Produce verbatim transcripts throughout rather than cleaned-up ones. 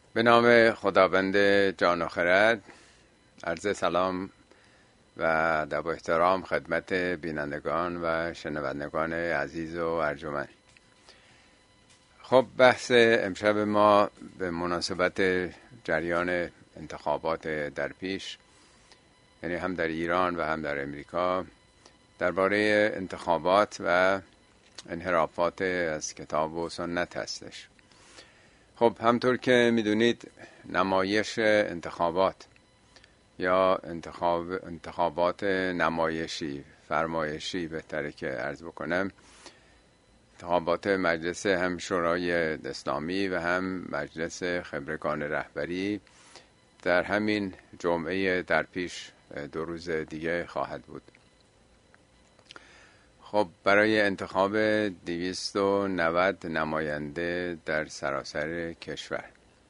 به نام خداوند جان و خرد. عرض سلام و ادب و احترام خدمت بینندگان و شنوندگان عزیز و ارجمند. خب بحث امشب ما به مناسبت جریان انتخابات در پیش، یعنی هم در ایران و هم در امریکا، درباره انتخابات و انحرافات از کتاب و سنت هستش. خب همطور که میدونید نمایش انتخابات یا انتخاب انتخابات نمایشی فرمایشی بهتره که عرض بکنم، انتخابات مجلس هم شورای اسلامی و هم مجلس خبرگان رهبری در همین جمعه در پیش دو روز دیگه خواهد بود. خب برای انتخاب دویست و نود نماینده در سراسر کشور،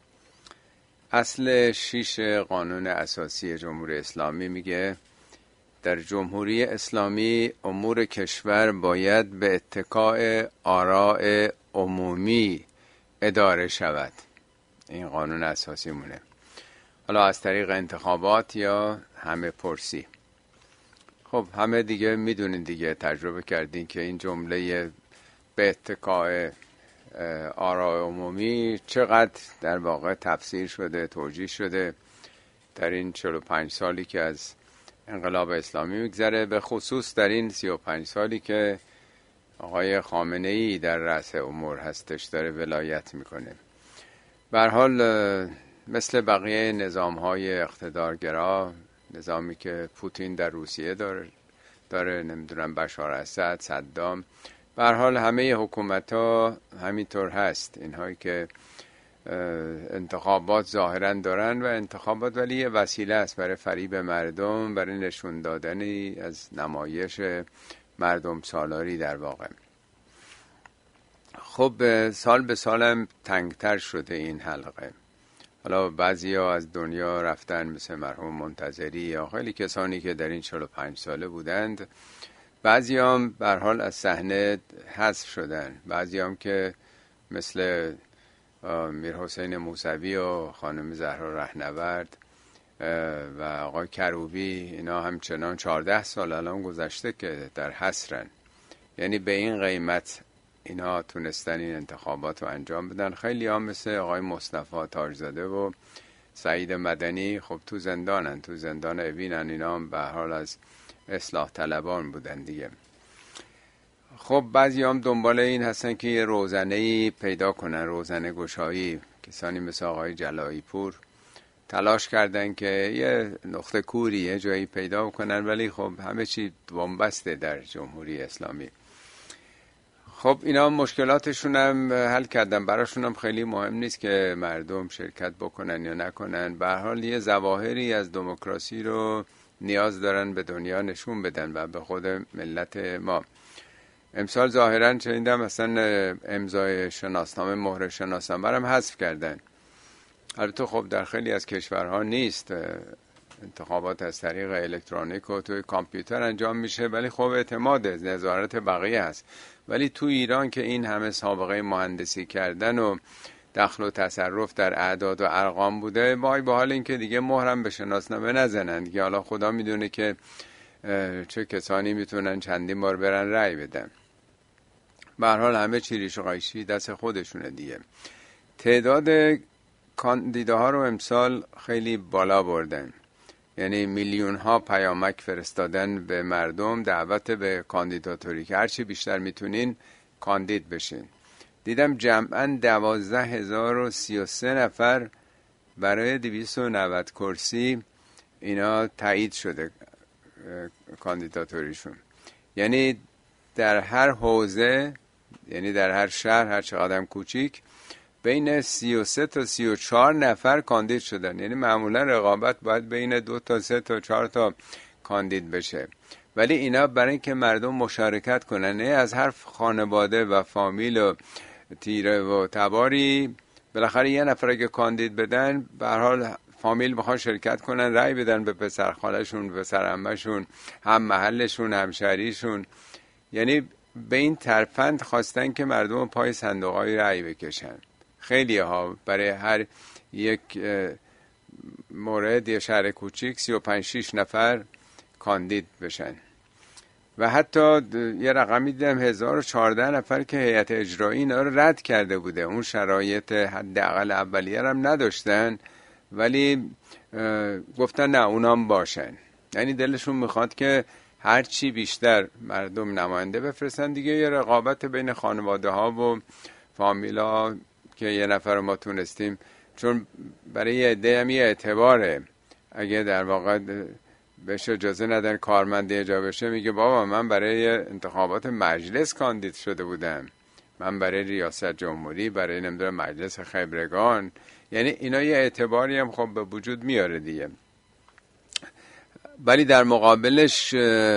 اصل شش قانون اساسی جمهوری اسلامی میگه در جمهوری اسلامی امور کشور باید به اتکاء آراء عمومی اداره شود. این قانون اساسی مونه، حالا از طریق انتخابات یا همه پرسی. خب همه دیگه میدونین دیگه، تجربه کردین که این جمله به اتکاء آراء عمومی چقدر در واقع تفسیر شده، توجیه شده در این چهل و پنج سالی که از انقلاب اسلامی میگذره، به خصوص در این سی و پنج سالی که آقای خامنه‌ای در رأس امور هستش، داره ولایت میکنه. به هر حال مثل بقیه نظام‌های اقتدارگرا، نظامی که پوتین در روسیه داره داره نمیدونم بشار اسد، صدام، به هر حال همه حکومت‌ها همینطور هست. اینهایی که انتخابات ظاهراً دارن و انتخابات ولی یه وسیله است برای فریب مردم، برای نشون دادنی از نمایش مردم سالاری در واقع. خب سال به سالم تنگتر شده این حلقه. حالا بعضی ها از دنیا رفتن، مثل مرحوم منتظری یا خیلی کسانی که در این چهل و پنج ساله بودند. بعضی هم به هر حال از صحنه حذف شدن. بعضی هم که مثل میر حسین موسوی و خانم زهرا رهنورد و آقای کروبی، اینا همچنان چهارده سال الان گذشته که در حصرن. یعنی به این قیمت اینا تونستن این انتخابات رو انجام بدن. خیلی هم مثل آقای مصطفی تاجزاده و سعید مدنی خب تو زندانن، تو زندان اوینن. اینا هم به هر حال از اصلاح طلبان بودن دیگه. خب بعضی هم دنبال این هستن که یه روزنه‌ای پیدا کنن، روزنه گشایی. کسانی مثل آقای جلایی پور تلاش کردن که یه نقطه کوری یه جایی پیدا کنن، ولی خب همه چی بنبسته در جمهوری اسلامی. خب اینا مشکلاتشون هم حل کردن، براشون هم خیلی مهم نیست که مردم شرکت بکنن یا نکنن. به هر حال یه ظواهری از دموکراسی رو نیاز دارن به دنیا نشون بدن و به خود ملت ما. امسال ظاهرا شنیدم مثلا امضای شناسنامه، مهر شناسنامه هم حذف کردن. البته خب در خیلی از کشورها نیست، انتخابات از طریق الکترونیک و توی کامپیوتر انجام میشه، ولی خب اعتماد نظارت بقیه هست. ولی تو ایران که این همه سابقه مهندسی کردن و دخل و تصرف در اعداد و ارقام بوده، وای به حال این که دیگه مهرم به شناسنامه نزنن دیگه. حالا خدا میدونه که چه کسانی میتونن چندین بار برن رأی بدن. به هر حال همه چی ریش و قیچی دست خودشونه دیگه. تعداد کاندیداها رو امسال خیلی بالا بردن، یعنی میلیون ها پیامک فرستادن به مردم، دعوت به کاندیداتوری که هرچی بیشتر میتونین کاندید بشین. دیدم جمعاً دوازده هزار و سی و سه نفر برای دویست و نود کرسی اینا تایید شده کاندیداتوریشون. یعنی در هر حوزه، یعنی در هر شهر، هر چقدر کوچیک، بین سی و سه تا سی و چهار نفر کاندید شدن. یعنی معمولا رقابت باید بین دو تا سه تا چهار تا کاندید بشه، ولی اینا برای اینکه مردم مشارکت کنن، نه از هر خانواده و فامیل و تیره و تباری بالاخره یه نفر که کاندید بدن، به هر حال فامیل میخوان شرکت کنن، رأی بدن به پسر خالشون، به پسر عمه‌شون، هم محلشون، هم شهریشون. یعنی به این ترفند خواستن که مردم پای صندوق‌های رأی بکشن. خیلی ها برای هر یک مورد یه شهر کوچیک سی و پنج شیش نفر کاندید بشن و حتی یه رقمی دیدم هزار و چهارده نفر که هیئت اجرایی اینا رو رد کرده بوده. اون شرایط حداقل اولیه هم نداشتن ولی گفتن نه اونام باشن. یعنی دلشون میخواد که هر چی بیشتر مردم نماینده بفرستن دیگه. یه رقابت بین خانواده ها و فامیلا که یه نفر ما تونستیم، چون برای یه عده هم یه اعتباره. اگه در واقع بهش اجازه ندن کارمند اجا بشه، میگه بابا من برای انتخابات مجلس کاندید شده بودم، من برای ریاست جمهوری، برای نمیدونم مجلس خبرگان. یعنی اینا یه اعتباری هم خب به وجود میاره دیگه. ولی در مقابلش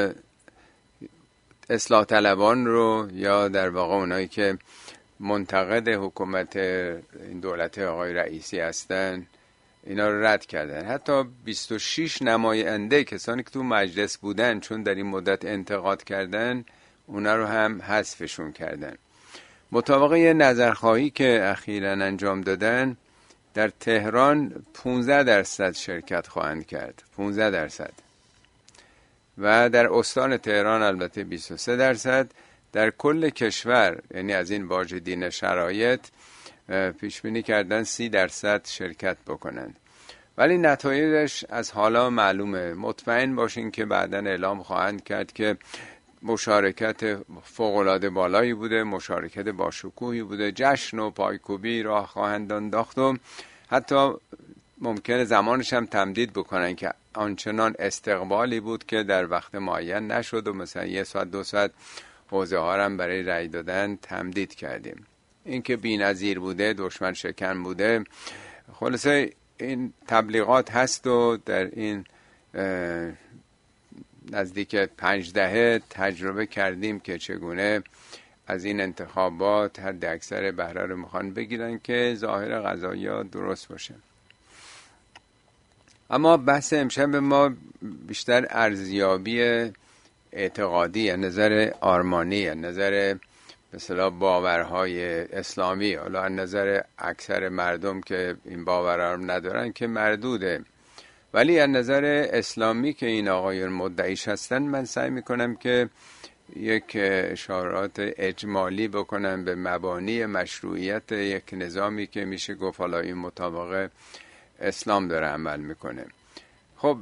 اصلاح طلبان رو یا در واقع اونایی که منتقد حکومت این دولت آقای رئیسی هستن اینا رو رد کردن. حتی بیست و شش نماینده کسانی که تو مجلس بودن چون در این مدت انتقاد کردن اونا رو هم حذفشون کردن. مطابق یه نظرخواهی که اخیراً انجام دادن در تهران پانزده درصد شرکت خواهند کرد، پانزده درصد، و در استان تهران البته بیست و سه درصد. در کل کشور یعنی از این واجدین شرایط پیش بینی کردن سی درصد شرکت بکنند. ولی نتایجش از حالا معلومه. مطمئن باشین که بعداً اعلام خواهند کرد که مشارکت فوق‌العاده بالایی بوده، مشارکت باشکوهی بوده، جشن و پایکوبی راه خواهند انداخت و حتی ممکنه زمانش هم تمدید بکنن که آنچنان استقبالی بود که در وقت معین نشد و مثلا یه ساعت دو ساعت حوزه ها هم برای رأی دادن تمدید کردیم. این که بی‌نظیر بوده، دشمن شکن بوده. خلاصه این تبلیغات هست و در این نزدیک پنج دهه تجربه کردیم که چگونه از این انتخابات حد اکثر بهره رو میخوان بگیرن که ظاهر قضایا درست باشه. اما بحث امشب ما بیشتر ارزیابی اعتقادی، نظر آرمانی، نظر به اصطلاح باورهای اسلامی، حالا از نظر اکثر مردم که این باورها رو ندارن که مردوده، ولی از نظر اسلامی که این آقایون مدعیش هستن من سعی میکنم که یک اشارات اجمالی بکنم به مبانی مشروعیت یک نظامی که میشه گفت حالا این مطابق اسلام داره عمل میکنه. خب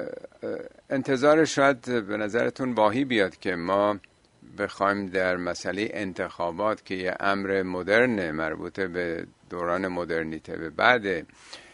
انتظار شاید به نظرتون واهی بیاد که ما بخوایم در مسئله انتخابات که یه امر مدرن مربوط به دوران مدرنیته به بعد،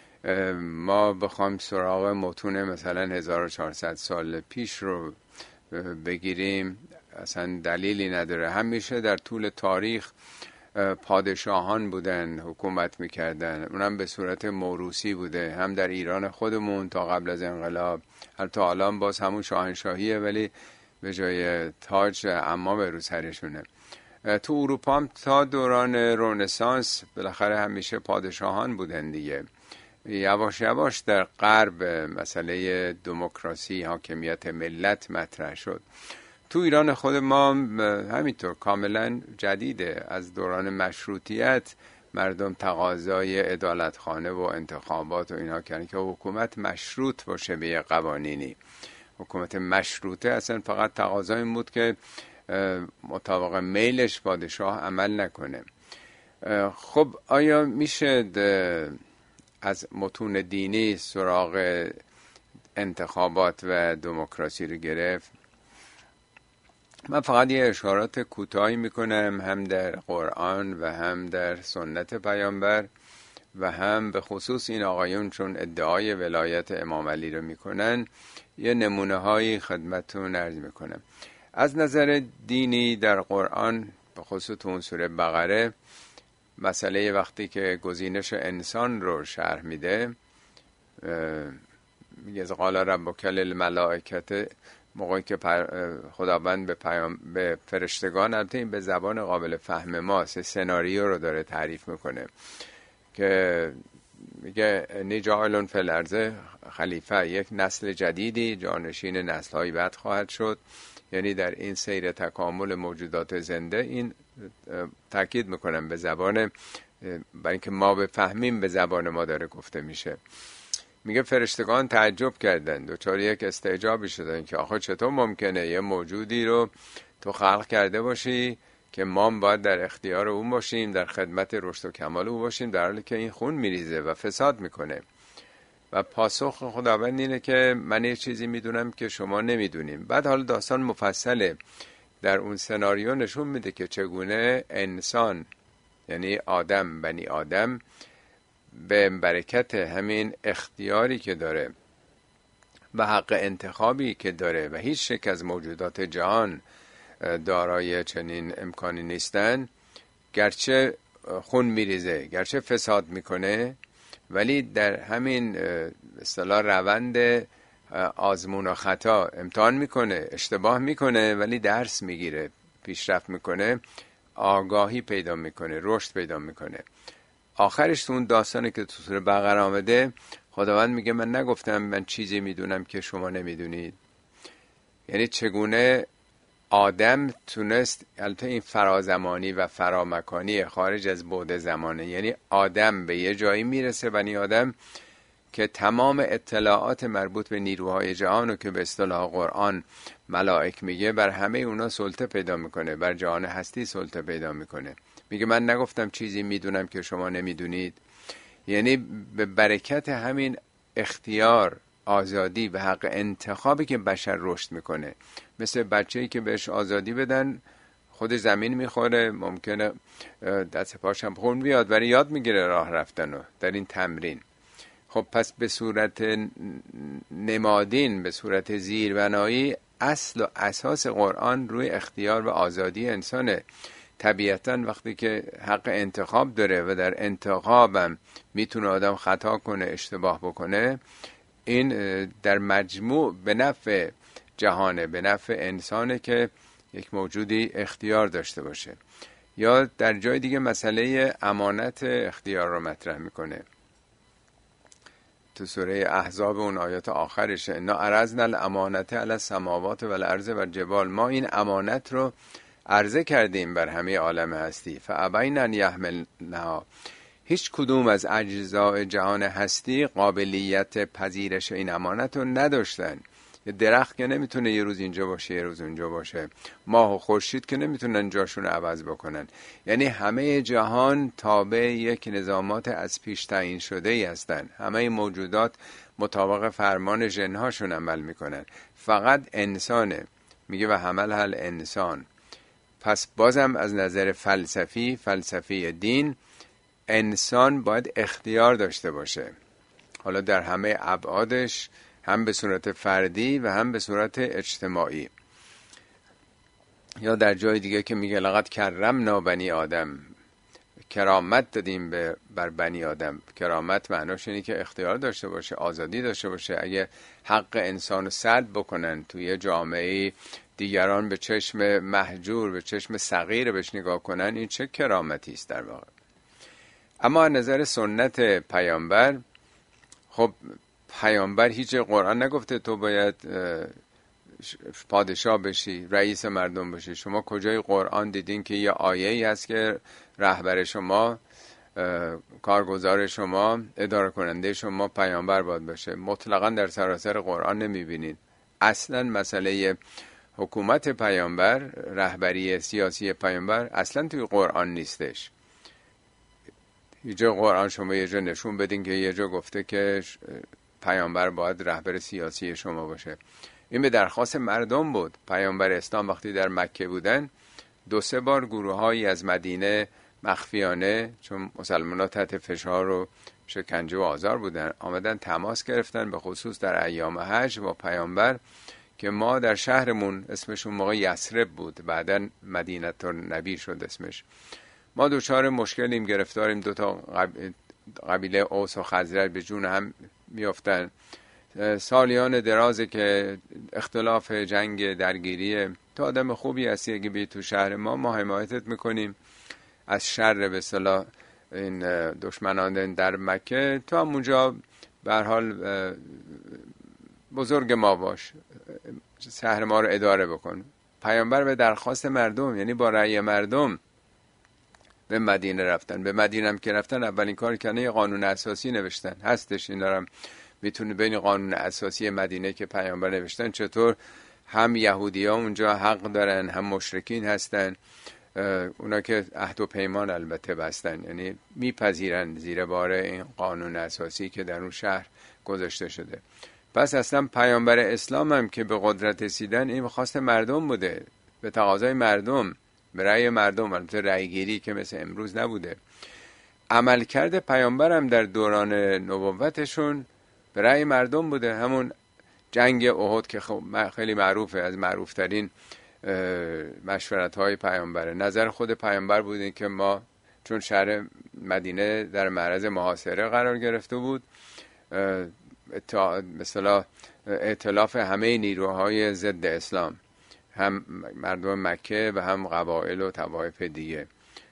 ما بخوایم سراغ متون مثلا هزار و چهارصد سال پیش رو بگیریم اصلا دلیلی نداره. همیشه در طول تاریخ پادشاهان بودن، حکومت میکردن، اونم به صورت موروثی بوده، هم در ایران خودمون تا قبل از انقلاب، حتی الان باز همون شاهنشاهیه ولی به جای تاج عمام رو سرشونه. تو اروپا هم تا دوران رنسانس بالاخره همیشه پادشاهان بودن دیگه. یواش یواش در غرب مسئله دموکراسی، حاکمیت ملت مطرح شد. تو ایران خود ما همینطور کاملا جدیده. از دوران مشروطیت مردم تقاضای عدالتخانه و انتخابات و اینها کردن که حکومت مشروط باشه به یه قوانینی. حکومت مشروطه اصلا فقط تقاضا این بود که مطابق میلش پادشاه عمل نکنه. خب آیا میشه از متون دینی سراغ انتخابات و دموکراسی رو گرفت؟ من فقط یه اشارات کوتاهی میکنم هم در قرآن و هم در سنت پیامبر و هم به خصوص این آقایون چون ادعای ولایت امام علی رو میکنن یه نمونه هایی خدمتتون عرض میکنم. از نظر دینی در قرآن به خصوص تو اون سوره بقره مسئله وقتی که گزینش انسان رو شرح میده، میگه قال ربک للملائکه، موقعی که خداوند به پیام به فرشتگان، البته این به زبان قابل فهم ماست، سناریو رو داره تعریف میکنه که میگه انی جاعلون فی الارض خلیفه، یک نسل جدیدی جانشین نسل‌های بعد خواهد شد. یعنی در این سیر تکامل موجودات زنده، این تاکید میکنم به زبان برای اینکه ما بفهمیم به زبان ما داره گفته میشه. میگه فرشتگان تعجب کردند، دچار یک استعجابی شدن که آخه چطور ممکنه یه موجودی رو تو خلق کرده باشی که ما باید در اختیار اون باشیم، در خدمت رشد و کمال اون باشیم، در حالی که این خون میریزه و فساد میکنه. و پاسخ خداوند اینه که من یه چیزی میدونم که شما نمیدونیم. بعد حالا داستان مفصله در اون سناریو نشون میده که چگونه انسان، یعنی آدم، بنی آدم، به برکت همین اختیاری که داره و حق انتخابی که داره و هیچ یک از موجودات جهان دارای چنین امکانی نیستن، گرچه خون میریزه، گرچه فساد میکنه، ولی در همین اصطلاح روند آزمون و خطا امتحان میکنه، اشتباه میکنه، ولی درس میگیره، پیشرفت میکنه، آگاهی پیدا میکنه، رشد پیدا میکنه. آخرش تو اون داستانی که تو سوره بقره آمده، خداوند میگه من نگفتم من چیزی میدونم که شما نمیدونید. یعنی چگونه آدم تونست، البته این فرازمانی و فرامکانی خارج از بعد زمانه، یعنی آدم به یه جایی میرسه، بنی آدم، که تمام اطلاعات مربوط به نیروهای جهان و که به اصطلاح قرآن ملائک میگه، بر همه اونا سلطه پیدا میکنه، بر جهان هستی سلطه پیدا میکنه. میگه من نگفتم چیزی میدونم که شما نمیدونید. یعنی به برکت همین اختیار، آزادی و حق انتخابی که بشر رشد میکنه، مثل بچه‌ای که بهش آزادی بدن خود زمین میخوره، ممکنه دست پاش هم خون بیاد، ولی یاد میگیره راه رفتن رو در این تمرین. خب پس به صورت نمادین، به صورت زیربنایی، اصل و اساس قرآن روی اختیار و آزادی انسانه. طبیعتاً وقتی که حق انتخاب داره و در انتخابم میتونه آدم خطا کنه، اشتباه بکنه، این در مجموع به نفع جهانه، به نفع انسانه که یک موجودی اختیار داشته باشه. یا در جای دیگه مسئله امانت اختیار رو مطرح میکنه تو سوره احزاب، اون آیات آخرشه، انا عرضنا الامانت علی السماوات و الارض و الجبال، ما این امانت رو عرضه کردیم بر همه عالم هستی، فابین ان یحملنها، هیچ کدوم از اجزای جهان هستی قابلیت پذیرش این امانت رو نداشتن. یه درخت که نمیتونه یه روز اینجا باشه یه روز اونجا باشه، ماه و خورشید که نمیتونن جاشون عوض بکنن. یعنی همه جهان تابع یک نظامات از پیش تعیین شده ای هستن، همه موجودات مطابق فرمان ژن‌هاشون عمل میکنن، فقط انسانه. میگه و حمل هل انسان. پس بازم از نظر فلسفی، فلسفی دین، انسان باید اختیار داشته باشه، حالا در همه ابعادش، هم به صورت فردی و هم به صورت اجتماعی. یا در جای دیگه که میگه لقد کرمنا بنی آدم، کرامت دادیم به بر بنی آدم. کرامت معناش اینه که اختیار داشته باشه، آزادی داشته باشه. اگه حق انسان رو سلب بکنن توی جامعه، دیگران به چشم مهجور، به چشم صغیر بهش نگاه کنن، این چه کرامتی است در واقع. اما از نظر سنت پیامبر، خب پیامبر هیچ قرآن نگفته تو باید پادشاه بشی، رئیس مردم بشی. شما کجای قرآن دیدین که یه آیه‌ای هست که رهبر شما، کارگزار شما، اداره کننده شما پیامبر باید باشه؟ مطلقاً در سراسر قرآن نمیبینید. اصلاً مسئله حکومت پیامبر، رهبری سیاسی پیامبر اصلاً توی قرآن نیستش. یه جا قرآن شما یه جا نشون بدین که یه جا گفته که پیامبر باید رهبر سیاسی شما باشه. این به درخواست مردم بود. پیامبر اسلام وقتی در مکه بودن، دو سه بار گروه‌هایی از مدینه مخفیانه، چون مسلمان‌ها تحت فشار و شکنجه و آزار بودن، آمدن تماس گرفتن، به خصوص در ایام حج، با پیامبر که ما در شهرمون، اسمشون موقع یثرب بود، بعداً مدینه النبی شد اسمش، ما دوچار مشکلیم، گرفتاریم، دو تا قبیله اوس و خزرج به جون هم میافتن، سالیان درازه که اختلاف، جنگ، درگیری. تو آدم خوبی هستی اگه بی تو شهر ما، ما حمایتت میکنیم از شر به اصطلاح این دشمنان در مکه، تو هم اونجا به هر حال بزرگ ما باش، شهر ما رو اداره بکن. پیامبر به درخواست مردم، یعنی با رأی مردم به مدینه رفتن. به مدینه هم که رفتن اولین کار کردن یه قانون اساسی نوشتن، هستش این دارم میتونه بین قانون اساسی مدینه که پیامبر نوشتن چطور هم یهودی ها اونجا حق دارن هم مشرکین هستن، اونا که عهد و پیمان البته بستن، یعنی میپذیرن زیر بار این قانون اساسی که در اون شهر گذاشته شده. پس اصلا پیامبر اسلام هم که به قدرت رسیدن این خواست مردم بوده، به تقاضای مردم، به رأی مردم، البته رأی گیری که مثل امروز نبوده. عملکرد پیامبر هم در دوران نبوتشون به رأی مردم بوده. همون جنگ احد که خیلی معروفه، از معروفترین مشورت های پیامبره. نظر خود پیامبر بود که ما چون شهر مدینه در معرض محاصره قرار گرفته بود، مثلا ائتلاف همه نیروهای ضد اسلام، هم مردم مکه و هم قبایل و طوایف دیگه،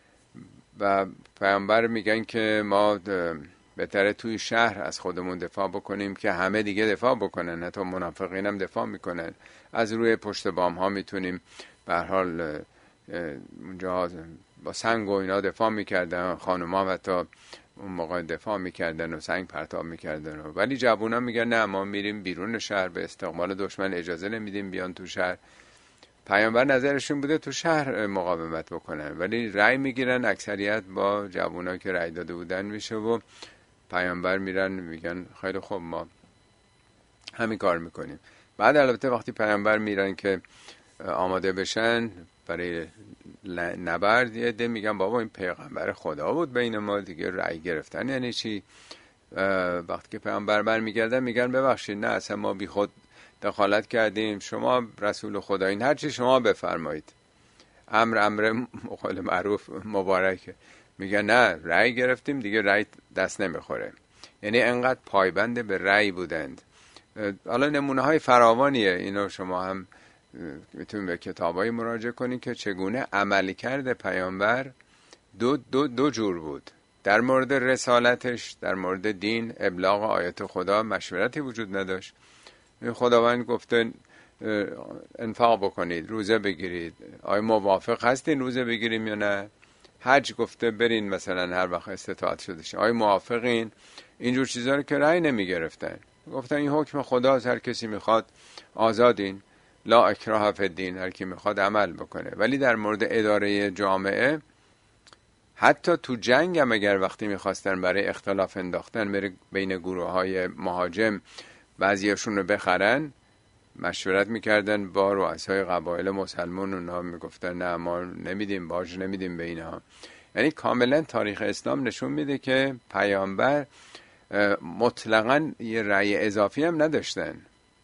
و پیامبر میگن که ما بهتره توی شهر از خودمون دفاع بکنیم که همه دیگه دفاع بکنن، حتی منافقین هم دفاع میکنن. از روی پشت بام ها میتونیم به هر حال اونجا با سنگ و اینا دفاع میکردن، خانوما حتی اون موقع دفاع میکردن و سنگ پرتاب میکردن، ولی جوونا میگن نه ما میریم بیرون شهر، به استقبال دشمن اجازه نمیدیم بیان تو شهر. پیامبر نظرشون بوده تو شهر مقاومت بکنن، ولی رأی میگیرن، اکثریت با جوونا که رأی داده بودن میشه و پیامبر میرن میگن خیلی خوب ما همین کار میکنیم. بعد البته وقتی پیامبر میرن که آماده بشن برای نبرد، یه ده میگن بابا این پیغمبر خدا بود بین ما دیگه رأی گرفتن یعنی چی؟ وقتی که پیامبر برمیگردن میگن ببخشید نه اصلا ما بی خود دخالت کردیم، شما رسول خدا این هر چی شما بفرمایید، امر امر مقال معروف مبارکه. میگن نه رأی گرفتیم دیگه رأی دست نمیخوره، یعنی انقدر پایبند به رأی بودند. حالا نمونه های فراوانیه، اینو شما هم میتونید به کتابای مراجعه کنید که چگونه عملکرد پیامبر دو, دو, دو جور بود. در مورد رسالتش، در مورد دین، ابلاغ آیات خدا مشورتی وجود نداشت. خداوند گفته انفاق بکنید، روزه بگیرید، آیا موافق هستین روزه بگیریم یا نه؟ حج گفته برین مثلا هر وقت استطاعت شده شه، آیا موافقین؟ اینجور چیزا رو که رأی نمی گرفتن، گفتن این حکم خداست، هر کسی میخواد آزادین، لا اکراه فی الدین، هر کی میخواد عمل بکنه. ولی در مورد اداره جامعه، حتی تو جنگ هم اگر وقتی میخواستن برای اختلاف انداختن بین گروه های مهاجم بعضیاشون رو بخرن، مشورت میکردن با رؤسای قبایل مسلمان، اونها میگفتن نه ما نمیدیم، باج نمیدیم به اینها. یعنی کاملا تاریخ اسلام نشون میده که پیامبر مطلقاً یه رأی اضافی هم نداشتن،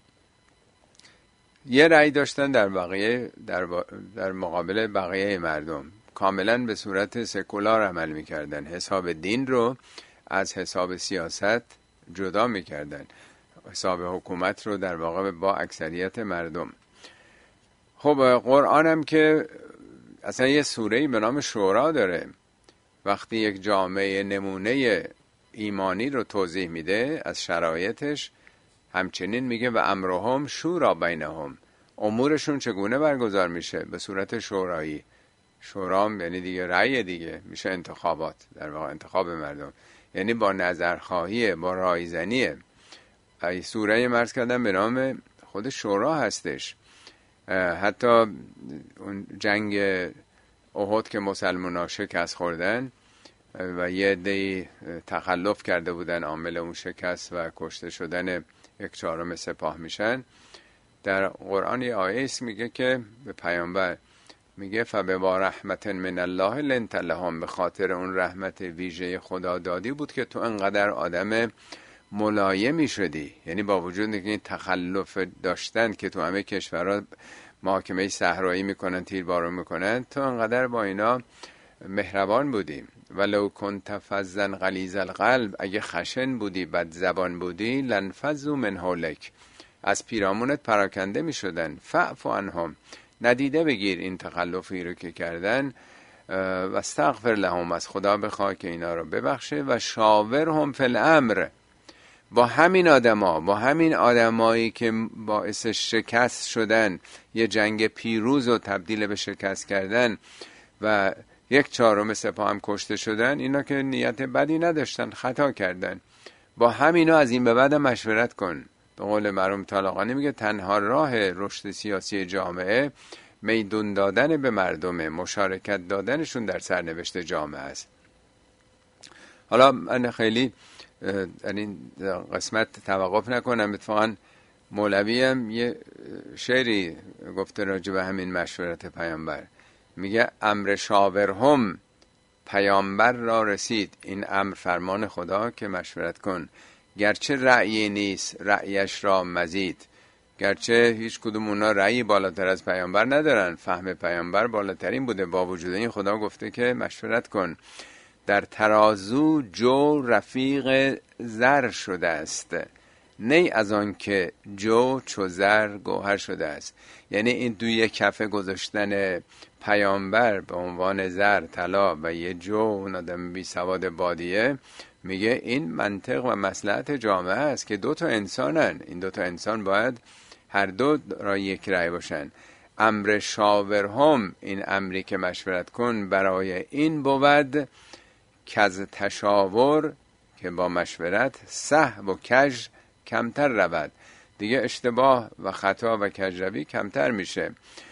یه رأی داشتن در بقیه، در, با در مقابل بقیه مردم، کاملا به صورت سکولار عمل میکردن، حساب دین رو از حساب سیاست جدا میکردن، حساب حکومت رو در واقع با اکثریت مردم. خب قرآن هم که اصلا یه سوره‌ای به نام شورا داره، وقتی یک جامعه نمونه ایمانی رو توضیح میده از شرایطش، همچنین میگه و امرهم شورا بینهم، امورشون چگونه برگزار میشه؟ به صورت شورایی. شورا یعنی دیگه رأی دیگه، میشه انتخابات، در واقع انتخاب مردم، یعنی با نظرخواهی، با رایزنیه. ای سوره مرز کردن به نام خود شورا هستش. حتی اون جنگ احد که مسلمان‌ها شکست خوردن و یه عده‌ای تخلف کرده بودن، عامل اون شکست و کشته شدن یک چهارم سپاه میشن، در قرآن یه آیه است میگه که به پیامبر میگه فبما رحمت من الله لنت لهم، به خاطر اون رحمت ویژه خدا دادی بود که تو انقدر آدم ملایمی شدی. یعنی با وجود اینکه این تخلف داشتن که تو همه کشورها محاکمه صحرایی میکنن، تیربارون میکنن، تو انقدر با اینا مهربان بودی. ولو کنت فظا غلیظ القلب، اگه خشن بودی، بد زبان بودی، لنفضوا من حولک، از پیرامونت پراکنده میشدن. فاعف عنهم، ندیده بگیر این تخلفی رو که کردن، و استغفر لهم، از خدا بخواه که اینا رو ببخشه، و شاورهم فی الامر، با همین آدما، با همین آدمایی که باعث شکست شدن، یه جنگ پیروز و تبدیل به شکست کردن و یک چهارم سپاه هم کشته شدن، اینا که نیت بدی نداشتن، خطا کردن. با همینا از این به بعد مشورت کن. به قول مرحوم طالقانی میگه تنها راه رشد سیاسی جامعه میدون دادن به مردم، مشارکت دادنشون در سرنوشت جامعه است. حالا من خیلی در این قسمت توقف نکنم. اتفاقا مولوی هم یه شعری گفته راجع به همین مشورت پیامبر، میگه امر شاورهم پیامبر را رسید، این امر فرمان خدا که مشورت کن، گرچه رأی نیست رأیش را مزید. گرچه هیچ کدوم اونا رأی بالاتر از پیامبر ندارن، فهم پیامبر بالاترین بوده، با وجود این خدا گفته که مشورت کن. در ترازو جو رفیق زر شده است، نی از آن که جو چو زر گوهر شده است. یعنی این دوی کفه گذاشتن پیامبر به عنوان زر طلا و یه جو اون آدم بی سواد بادیه، میگه این منطق و مصلحت جامعه است که دو تا انسانن، این دو تا انسان باید هر دو را یک رأی باشن. امر شاورهم، این امری که مشورت کن برای این بود که از تشاور که با مشورت سهو و کژ کمتر رود. دیگه اشتباه و خطا و کژروی کمتر میشه.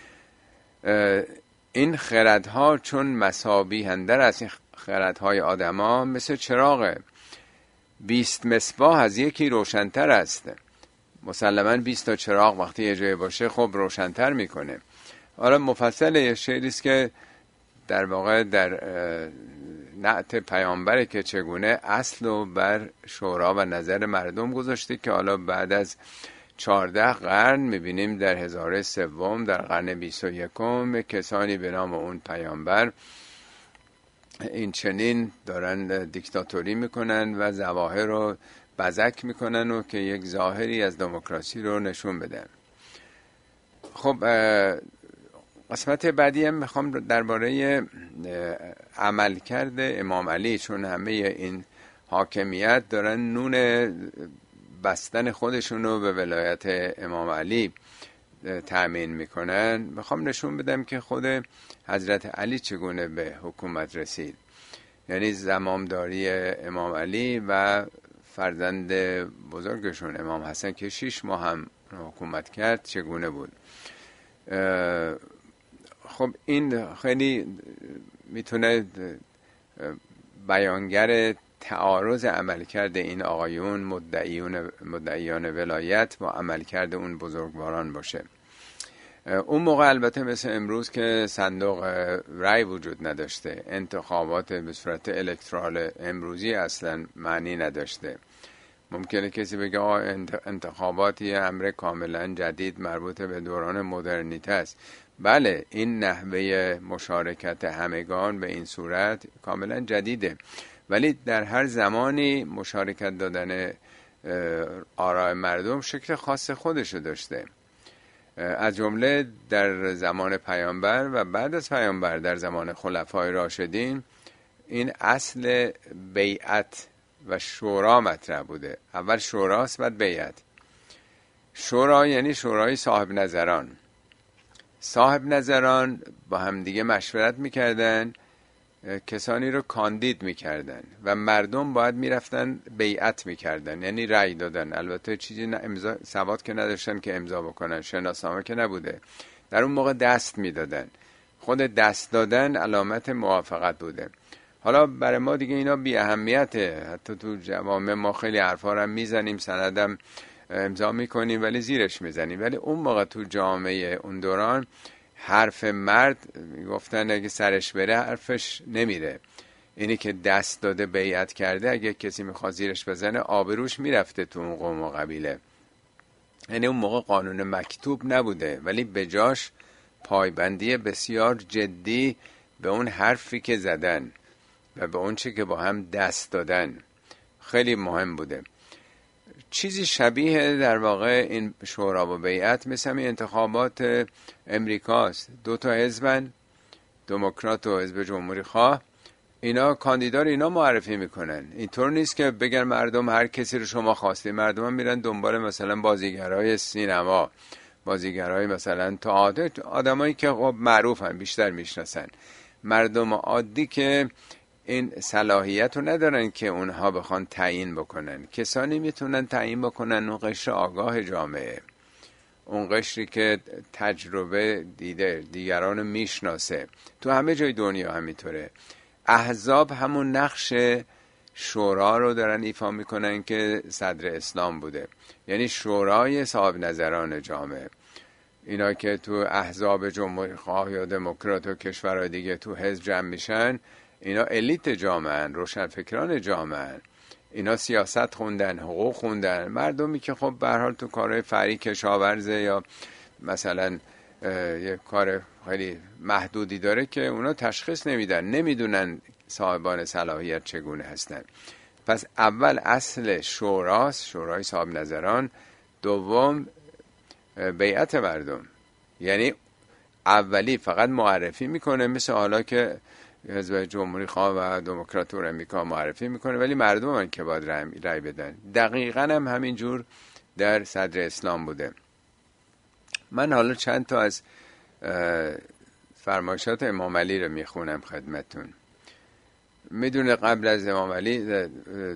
این خردها چون مسابی هندر است، این خردهای آدم ها مثل چراغه، بیست مصباح از یکی روشنتر است. مسلماً بیست تا چراغ وقتی یه جای باشه خب روشنتر میکنه. حالا مفصل یه شعریست که در واقع در نعت پیامبره که چگونه اصل و بر شورا و نظر مردم گذاشته، که حالا بعد از چهارده قرن میبینیم در هزاره سوم در قرن بیست و یکم کسانی به نام اون پیامبر این چنین دارن دیکتاتوری میکنن و ظواهر رو بزک میکنن و که یک ظاهری از دموکراسی رو نشون بدن. خب قسمت بعدی هم میخوام درباره عملکرد امام علی، چون همه این حاکمیت دارن نون بستن خودشون رو به ولایت امام علی تأمین میکنن. میخوام نشون بدم که خود حضرت علی چگونه به حکومت رسید، یعنی زمامداری امام علی و فرزند بزرگشون امام حسن که شش ماه هم حکومت کرد چگونه بود. خب این خیلی میتونه بیانگر تعارض عملکرد این آقایون مدعیون مدعیان ولایت با عملکرد اون بزرگواران باشه. اون موقع البته مثل امروز که صندوق رای وجود نداشته، انتخابات به صورت الکترال امروزی اصلا معنی نداشته. ممکنه کسی بگه انتخاباتی امر کاملا جدید مربوط به دوران مدرنیته است. بله، این نحوه مشارکت همگان به این صورت کاملا جدیده، ولی در هر زمانی مشارکت دادن آراء مردم شکل خاص خودشو داشته. از جمله در زمان پیامبر و بعد از پیامبر در زمان خلفای راشدین این اصل بیعت و شورا مطرح بوده. اول شوراست بعد بیعت. شورا یعنی شورای صاحب نظران. صاحب نظران با هم دیگه مشورت میکردن، کسانی رو کاندید میکردن و مردم باید میرفتن بیعت میکردن، یعنی رأی دادن. البته چیزی نه امضا سواد که نداشتن که امضا بکنن، شناسنامه که نبوده، در اون موقع دست میدادن. خود دست دادن علامت موافقت بوده. حالا برای ما دیگه اینا بی اهمیته، حتی تو جوامع ما خیلی حرفا رو میزنیم، سندم امضا میکنیم ولی زیرش میزنیم، ولی اون موقع تو جامعه اون دوران حرف مرد گفتن اگه سرش بره حرفش نمیره. اینی که دست داده بیعت کرده اگه کسی میخواد زیرش بزنه آبروش میرفته تو اون قوم و قبیله. یعنی اون موقع قانون مکتوب نبوده، ولی بجاش پایبندی بسیار جدی به اون حرفی که زدن و به اون چی که با هم دست دادن خیلی مهم بوده. چیزی شبیه در واقع این شورا و بیعت مثل این انتخابات امریکاست. دو تا حزبن، دموکرات و حزب جمهوری خواه، اینا کاندیدار اینا معرفی میکنن. اینطور نیست که بگن مردم هر کسی رو شما خواستید. مردم هم میرن دنبال مثلا بازیگرای سینما، بازیگرای مثلا تئاتر، آدمایی که خب معروفن بیشتر میشناسن. مردم عادی که این صلاحیت رو ندارن که اونها بخوان تعیین بکنن. کسانی میتونن تعیین بکنن اون قشر آگاه جامعه، اون قشری که تجربه دیده، دیگران رو میشناسه. تو همه جای دنیا همینطوره. احزاب همون نقش شورا رو دارن ایفا میکنن که صدر اسلام بوده، یعنی شورای صاحب نظران جامعه. اینا که تو احزاب جمهوری خواه یا دموکرات و کشورهای دیگه تو حزب جمع میشن، اینا الیت جامعه، روشنفکران جامعه. اینا سیاست خوندن، حقوق خوندن. مردمی که خب به هر حال تو کارهای فرعی کشاورزه یا مثلا یه کار خیلی محدودی داره که اونا تشخیص نمیدن، نمیدونن صاحبان صلاحیت چگونه هستن. پس اول اصل شوراست، شورای صاحب نظران. دوم بیعت مردم، یعنی اولی فقط معرفی میکنه، مثل حالا که حزب جمهوری خواه و دموکرات امریکا معرفی میکنه، ولی مردم هم که باید رای بدن. دقیقاً هم همینجور در صدر اسلام بوده. من حالا چند تا از فرمایشات امام علی رو میخونم خدمتون. میدونه قبل از امام علی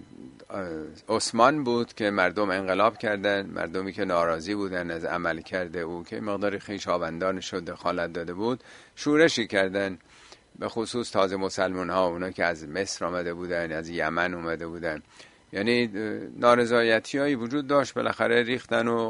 عثمان بود که مردم انقلاب کردن، مردمی که ناراضی بودن از عمل کرده او که مقدار خویشاوندانش رو دخالت داده بود، شورشی کردن، به خصوص تازه مسلمان ها، اونا که از مصر آمده بودن، از یمن اومده بودن. یعنی نارضایتی هایی وجود داشت، بالاخره ریختن و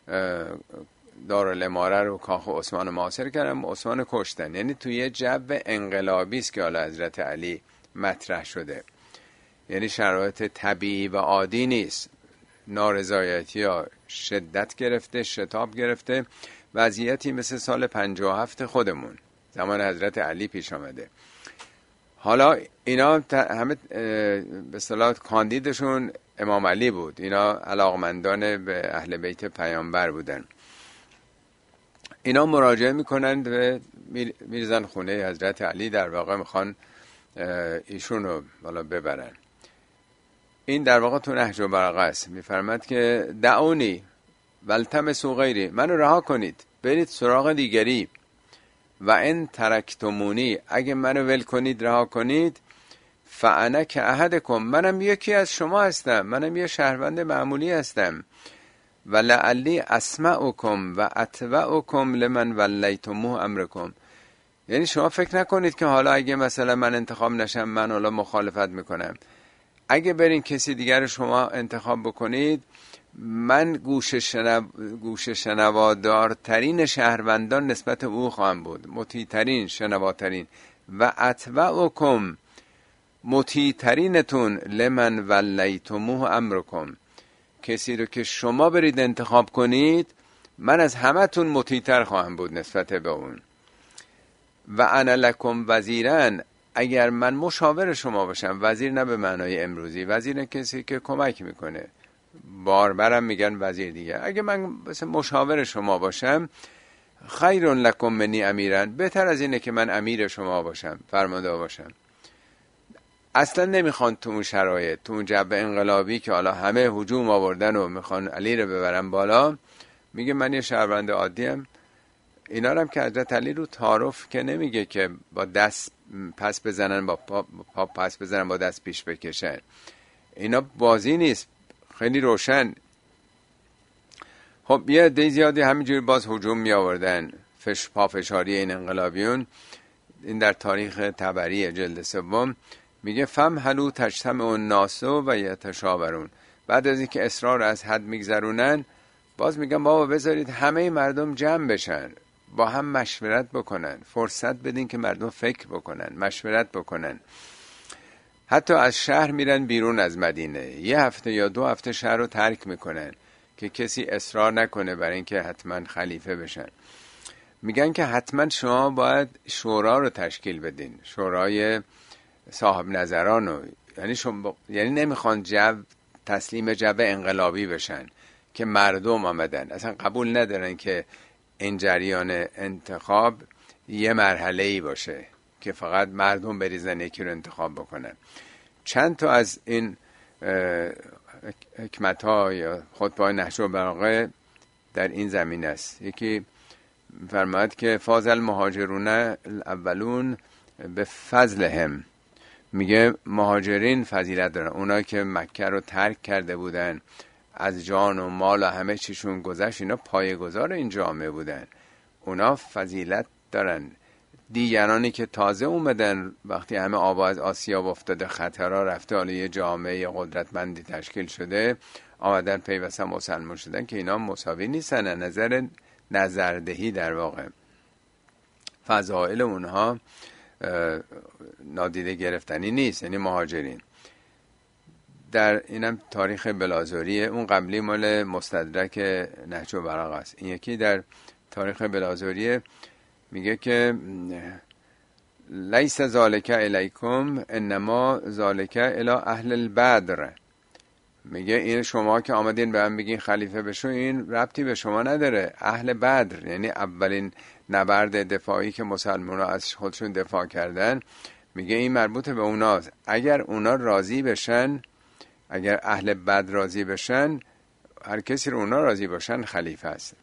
دارالاماره رو کاخ عثمان محاصره کردن، عثمان کشتن. یعنی توی یه جو انقلابی است که حالا حضرت علی مطرح شده، یعنی شرایط طبیعی و عادی نیست. نارضایتی ها شدت گرفته، شتاب گرفته، وضعیتی مثل سال پنجاه و هفت خودمون زمان حضرت علی پیش آمده. حالا اینا همه به اصطلاح کاندیدشون امام علی بود، اینا علاقمندان به اهل بیت پیامبر بودن. اینا مراجعه میکنن و میرزن خونه حضرت علی، در واقع میخوان ایشون رو بالا ببرن. این در واقع تو نهج البلاغه است، میفرماد که دعونی والتمسوا غیری، منو رها کنید برید سراغ دیگری. و ان ترکتمونی، اگه منو ول کنید، رها کنید، فانا کاحدکم، منم یکی از شما هستم، منم یه شهروند معمولی هستم. ولعلی اسمعکم و اتبعکم لمن ولیتموه امرکم. یعنی شما فکر نکنید که حالا اگه مثلا من انتخاب نشم من حالا مخالفت میکنم. اگه برین کسی دیگر شما انتخاب بکنید، من گوش شنو... گوش شنوادارترین شهروندان نسبت او خواهم بود، مطیعترین، شنواترین. و اتبعکم، مطیعترینتون، لمن ولیتموه امرکم، کسی رو که شما برید انتخاب کنید، من از همتون مطیعتر خواهم بود نسبت به اون. و انا لکم وزیرن، اگر من مشاور شما باشم، وزیر نه به معنای امروزی، وزیر کسی که کمک میکنه، باربرم میگن وزیر دیگه. اگه من مثلا مشاور شما باشم، خیر لکم منی امیرن، بهتر از اینه که من امیر شما باشم، فرمانده باشم. اصلا نمیخوان تو اون شرایط، تو اون جو انقلابی که حالا همه هجوم آوردن و میخوان علی رو ببرن بالا، میگه من یه شهروند عادیم. اینا هم که حضرت علی رو تعارف که نمیگه که با دست پس بزنن، با پا, پا پس بزنن، با دست پیش بکشن. اینا بازی نیست، خیلی روشن. خب یه دی زیادی همینجوری باز هجوم می آوردن، فش پافشاری این انقلابیون. این در تاریخ طبری جلد سوم میگه فم هلو تجتمع الناس و یتشاورون. بعد از اینکه اصرار از حد میگذرونن، باز میگن بابا بذارید همه مردم جمع بشن، با هم مشورت بکنن، فرصت بدین که مردم فکر بکنن، مشورت بکنن. حتی از شهر میرن بیرون از مدینه، یه هفته یا دو هفته شهر رو ترک میکنن که کسی اصرار نکنه برای اینکه حتما خلیفه بشن. میگن که حتما شما باید شورا رو تشکیل بدین، شورای صاحب نظران رو. یعنی شما یعنی نمیخوان جو تسلیم جو انقلابی بشن که مردم آمدن، اصلا قبول ندارن که این جریان انتخاب یه مرحله‌ای باشه که فقط مردم بریزن یکی رو انتخاب بکنن. چند تا از این حکمت‌ها یا خطبه‌های نهج البلاغه در این زمین است. یکی فرماد که فاضل مهاجرون الاولون به فضلهم، میگه مهاجرین فضیلت دارن، اونا که مکه رو ترک کرده بودن، از جان و مال و همه چیشون گذشت، اینا پایه‌گذار این جامعه بودن، اونا فضیلت دارن. دیگرانی که تازه اومدن وقتی همه آب از آسیاب افتاده، خطرها رفته، حالا یه جامعه قدرتمندی تشکیل شده، آمدن پیوستن مسلمان شدن، که اینا مساوی نیستن از نظر نظردهی. در واقع فضائل اونها نادیده گرفتنی نیست. یعنی مهاجرین در اینم تاریخ بلازوریه، اون قبلی مال مستدرک نهج البلاغه است. این یکی در تاریخ بلازوریه میگه که لیس ذالک الیکم انما ذالک الی اهل البدر. میگه این شما که آمدین به هم بگین خلیفه بشو، این ربطی به شما نداره. اهل بدر یعنی اولین نبرد دفاعی که مسلمان‌ها از خودشون دفاع کردن، میگه این مربوط به اوناست. اگر اونا راضی بشن، اگر اهل بدر راضی بشن، هر کسی رو اونا راضی باشن خلیفه است.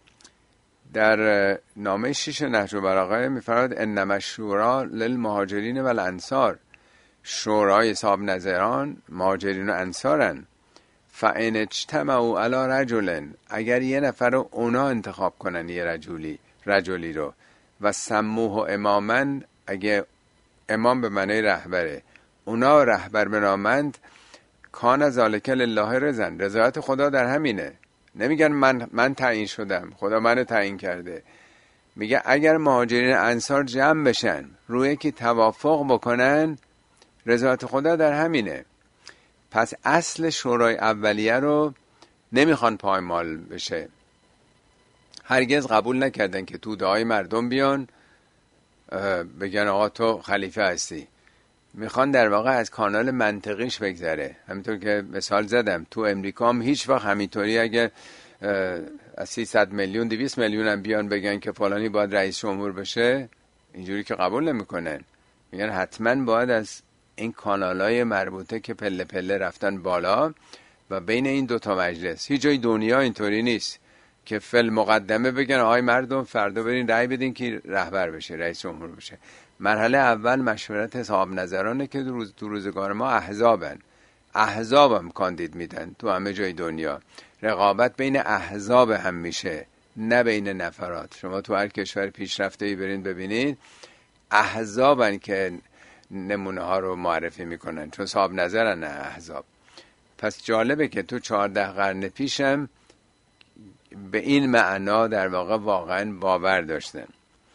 در نامه شیش نهج البلاغه میفرماید انما الشورى للمهاجرین و الانصار، شورای صاحب نظران مهاجرین و انصارن. فان اجتمعوا علی رجل، اگر یه نفر رو اونا انتخاب کنن، یه رجلی رجلی رو، و سموه اماما، اگه امام به معنی رهبره، اونا رهبر بنامند، کان ذالک لله رضا، رضایت خدا در همینه. نمیگن من من تعیین شدم، خدا منو تعیین کرده. میگه اگر مهاجرین انصار جمع بشن، روی که توافق بکنن، رضایت خدا در همینه. پس اصل شورای اولیه رو نمیخوان پایمال بشه. هرگز قبول نکردن که توده های مردم بیان بگن آقا تو خلیفه هستی. میخوان در واقع از کانال منطقیش بگذره. همینطور که مثال زدم، تو امریکا هم هیچ وقت همینطوری اگه از سیصد میلیون دویست میلیون هم بیان بگن که فلانی باید رئیس جمهور بشه، اینجوری که قبول نمیکنن. میگن حتما باید از این کانالای مربوطه که پله پله رفتن بالا و بین این دوتا مجلس. هیچ جای دنیا اینطوری نیست که فل مقدمه بگن آهای مردم فردا برین رأی بدین که رهبر بشه، رئیس جمهور بشه. مرحله اول مشورت صاحب نظرانه که روز تو روزگار ما احزابن، احزاب هم کاندید میدن تو همه جای دنیا. رقابت بین احزاب هم میشه، نه بین نفرات. شما تو هر کشور پیشرفته‌ای برین ببینید، احزابن که نمونه ها رو معرفی میکنن، چون صاحب نظرن احزاب. پس جالبه که تو چهارده قرن پیشم به این معنا در واقع واقعا باور داشتن.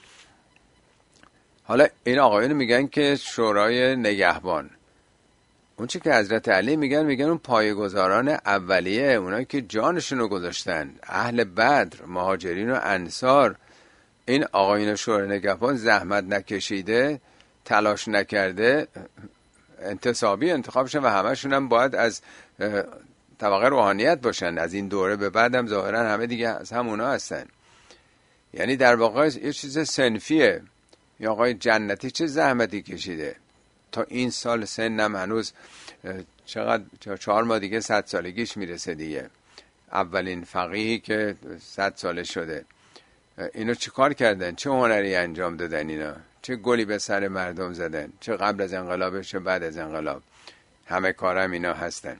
حالا این آقایون میگن که شورای نگهبان، اون چی که حضرت علی میگن، میگن اون پایه‌گذاران اولیه، اونایی که جانشون رو گذاشتن، اهل بدر، مهاجرین و انصار. این آقایون شورای نگهبان زحمت نکشیده، تلاش نکرده، انتصابی انتخاب شدن و همشون هم باید از طبقه روحانیت باشن. از این دوره به بعد هم ظاهرا همه دیگه از همونا هستن. یعنی در واقع یه چیز صنفیه. یا آقای جنتی چه زحمتی کشیده تا این سال سنم هنوز چقدر چهار ماه دیگه صد سالگیش میرسه دیگه. اولین فقیهی که صد ساله شده. اینو چه کار کردن؟ چه هنری انجام دادن اینا؟ چه گلی به سر مردم زدن؟ چه قبل از انقلاب چه بعد از انقلاب؟ همه کارم اینا هستن.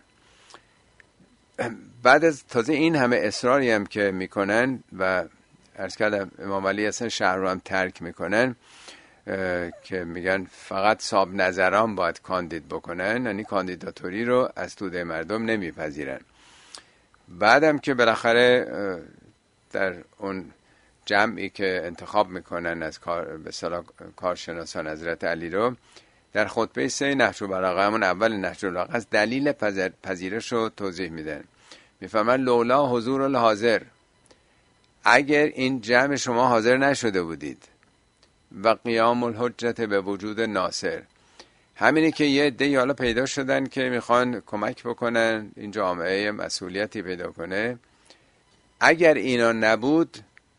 بعد از تازه این همه اصراری هم که میکنن و عرض کردم امام علی اصلا شهر رو هم ترک میکنن که میگن فقط صاحب نظران باید کاندید بکنن، یعنی کاندیداتوری رو از توده مردم نمیپذیرن. بعدم که بالاخره در اون جمعی که انتخاب میکنن از کار به اصطلاح کارشناسان حضرت علی رو، در خطبه سه نهج البلاغه، همون اول نهج البلاغه از دلیل پذیرش رو توضیح میدن. میفهمن لولا حضور الحاضر، اگر این جمع شما حاضر نشده بودید، و قیام الحجت به وجود ناصر، همینی که یه عده‌ای حالا پیدا شدن که میخوان کمک بکنن این جامعه مسئولیتی پیدا کنه، اگر اینا نبود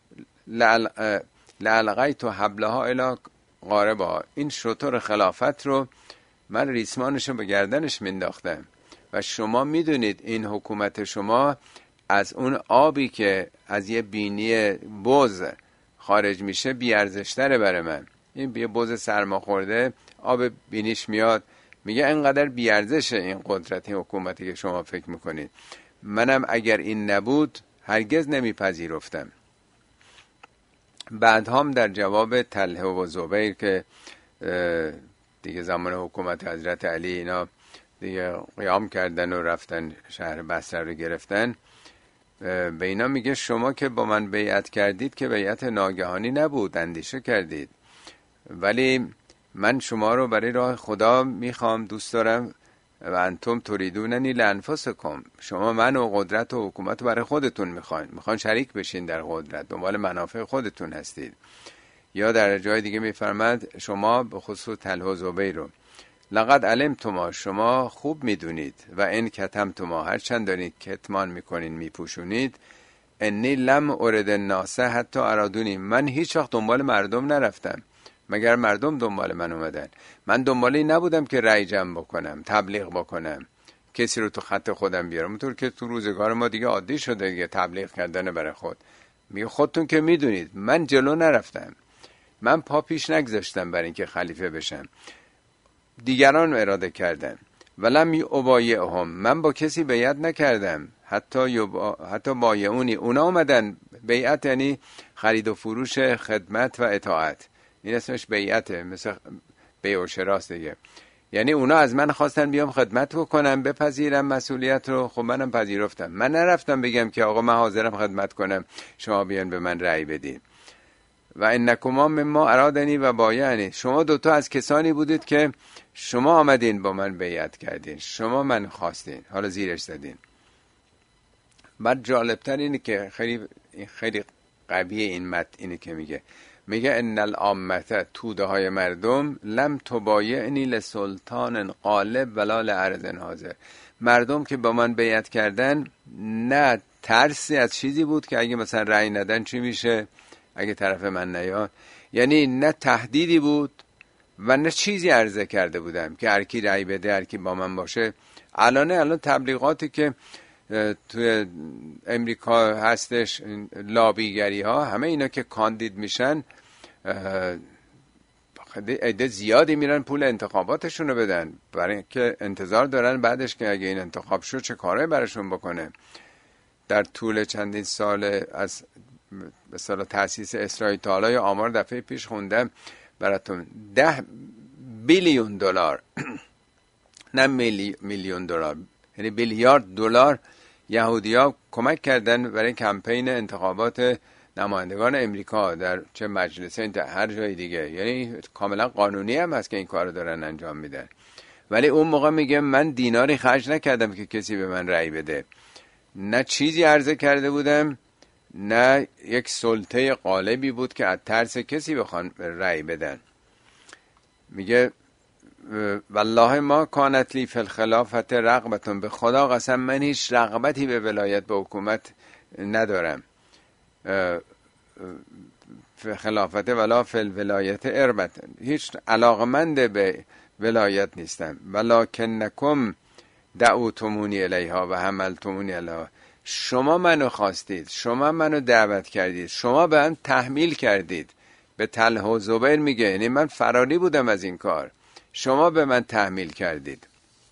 لعلقیت حبلها الی قاربها، این شطور خلافت رو من ریسمانشو به گردنش مینداختم. و شما میدونید این حکومت شما از اون آبی که از یه بینی بز خارج میشه بیارزشتره برای من. این یه بز سرما خورده آب بینیش میاد، میگه انقدر بیارزشه این قدرت این حکومتی که شما فکر میکنید. منم اگر این نبود هرگز نمیپذیرفتم. بعد هم در جواب طلحه و زبیر که دیگه زمان حکومت حضرت علی اینا دیگه قیام کردن و رفتن شهر بصره رو گرفتن، به اینا میگه شما که با من بیعت کردید که بیعت ناگهانی نبود، اندیشه کردید، ولی من شما رو برای راه خدا میخوام، دوست دارم. و انتم تریدوننی لانفسکم، شما من و قدرت و حکومت برای خودتون میخواین، میخواین شریک بشین در قدرت، دنبال منافع خودتون هستید. یا در جای دیگه میفرماد شما به خصوص طلحه و زبیر رو لقد علمتما، شما خوب میدونید، و ان کتمتما، هر چند دارید کتمان میکنین میپوشونید، انی لم ارد الناس حتی ارادونی، من هیچ وقت دنبال مردم نرفتم مگر مردم دنبال من اومدن. من دنبالی نبودم که رأی جمع بکنم، تبلیغ بکنم، کسی رو تو خط خودم بیارم. اونطور که تو روزگار ما دیگه عادی شده دیگه تبلیغ کردن برای خود. میگه خودتون که میدونید من جلو نرفتم، من پا پیش نگذاشتم برای اینکه خلیفه بشم، دیگران اراده کردن. ولم یبایعهم، من با کسی بیعت نکردم، حتی یبا... حتی بایعونی، اونا اومدن. بیعت یعنی خرید و فروش خدمت و اطاعت، این اسمش بیعته، مثل بیع و شراست دیگه. یعنی اونا از من خواستن بیام خدمت بکنم، بپذیرم مسئولیت رو، خب منم پذیرفتم. من نرفتم بگم که آقا من حاضرم خدمت کنم، شما بیان به من رأی بدین. و انکما مما ارادنی و بایعنی، شما دوتا از کسانی بودید که شما آمدین با من بیعت کردین، شما من خواستین، حالا زیرش زدین. بعد جالبتر اینه که خیلی خیلی قویه این متن، اینه که میگه میگه ان العامه، توده های مردم، لم تبایعنی لسلطان غالب ولا لعرض حاضر، مردم که با من بیعت کردن نه ترسی از چیزی بود که اگه مثلا رأی ندن چی میشه، اگه طرف من نیاد، یعنی نه تهدیدی بود و نه چیزی عرضه کرده بودم که هر کی رأی بده، هر کی با من باشه. الان الان تبلیغاتی که توی امریکا هستش، لابیگری ها، همه اینا که کاندید میشن عده زیادی میرن پول انتخاباتشون رو بدن، برای اینکه انتظار دارن بعدش که اگه این انتخاب شد چه کاره براشون بکنه. در طول چندین سال از به اصطلاح تأسیس اسرائیل تا حالا، یا آمار دفعه پیش خوندم براتون، ده بیلیون دلار نه میلی، میلیون دلار، یعنی بیلیارد دلار یهودی‌ها کمک کردن برای کمپین انتخابات نمایندگان امریکا در چه مجلسه، در هر جای دیگه. یعنی کاملا قانونی هم هست که این کارو دارن انجام میدن. ولی اون موقع میگه من دیناری خرج نکردم که کسی به من رأی بده، نه چیزی عرضه کرده بودم، نه یک سلطه غالبی بود که از ترس کسی بخوان رأی بدن. میگه والله ما کانت لی فی الخلافت رغبتون، به خدا قسم من هیچ رغبتی به ولایت، به حکومت ندارم، فی خلافت ولا فی الولایت اربت، هیچ علاقمند به ولایت نیستم. ولکنکم دعوتمونی الیها و حملتمونی الیها، شما منو خواستید، شما منو دعوت کردید، شما به من تحمیل کردید. به طلحه و زبیر میگه یعنی من فراری بودم از این کار، شما به من تحمیل کردید.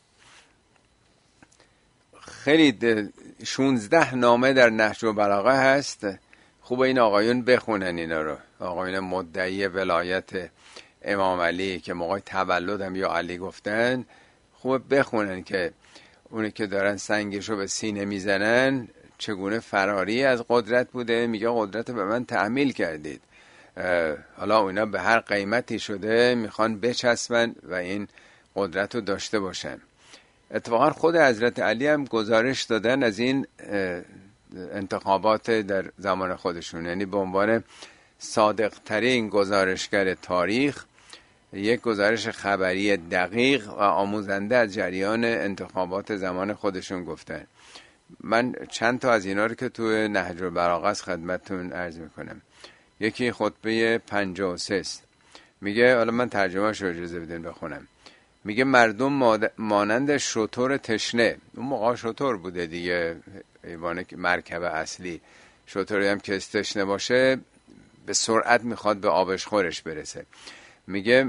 خیلی شونزده نامه در نهج البلاغه هست، خوبه این آقایون بخونن اینا رو، آقایون مدعی ولایت امام علی که موقع تولدم یا علی گفتن، خوبه بخونن که اونی که دارن سنگشو به سینه میزنن چگونه فراری از قدرت بوده. میگه قدرت به من تحمیل کردید، حالا اونا به هر قیمتی شده میخوان بچسبن و این قدرت رو داشته باشن. اتفاقا خود حضرت علی هم گزارش دادن از این انتخابات در زمان خودشون، یعنی به عنوان صادق ترین گزارشگر تاریخ یک گزارش خبری دقیق و آموزنده از جریان انتخابات زمان خودشون گفتن. من چند تا از اینا رو که تو نهج البلاغه خدمتتون عرض میکنم. یکی خطبه پنجاه و سه است، میگه، حالا من ترجمه‌اش رو اجازه بدین بخونم. میگه مردم مانند شتر تشنه، اون موقع شتر بوده دیگه، حیوان مرکب اصلی، شتری هم که تشنه باشه به سرعت میخواد به آبشخورش برسه. میگه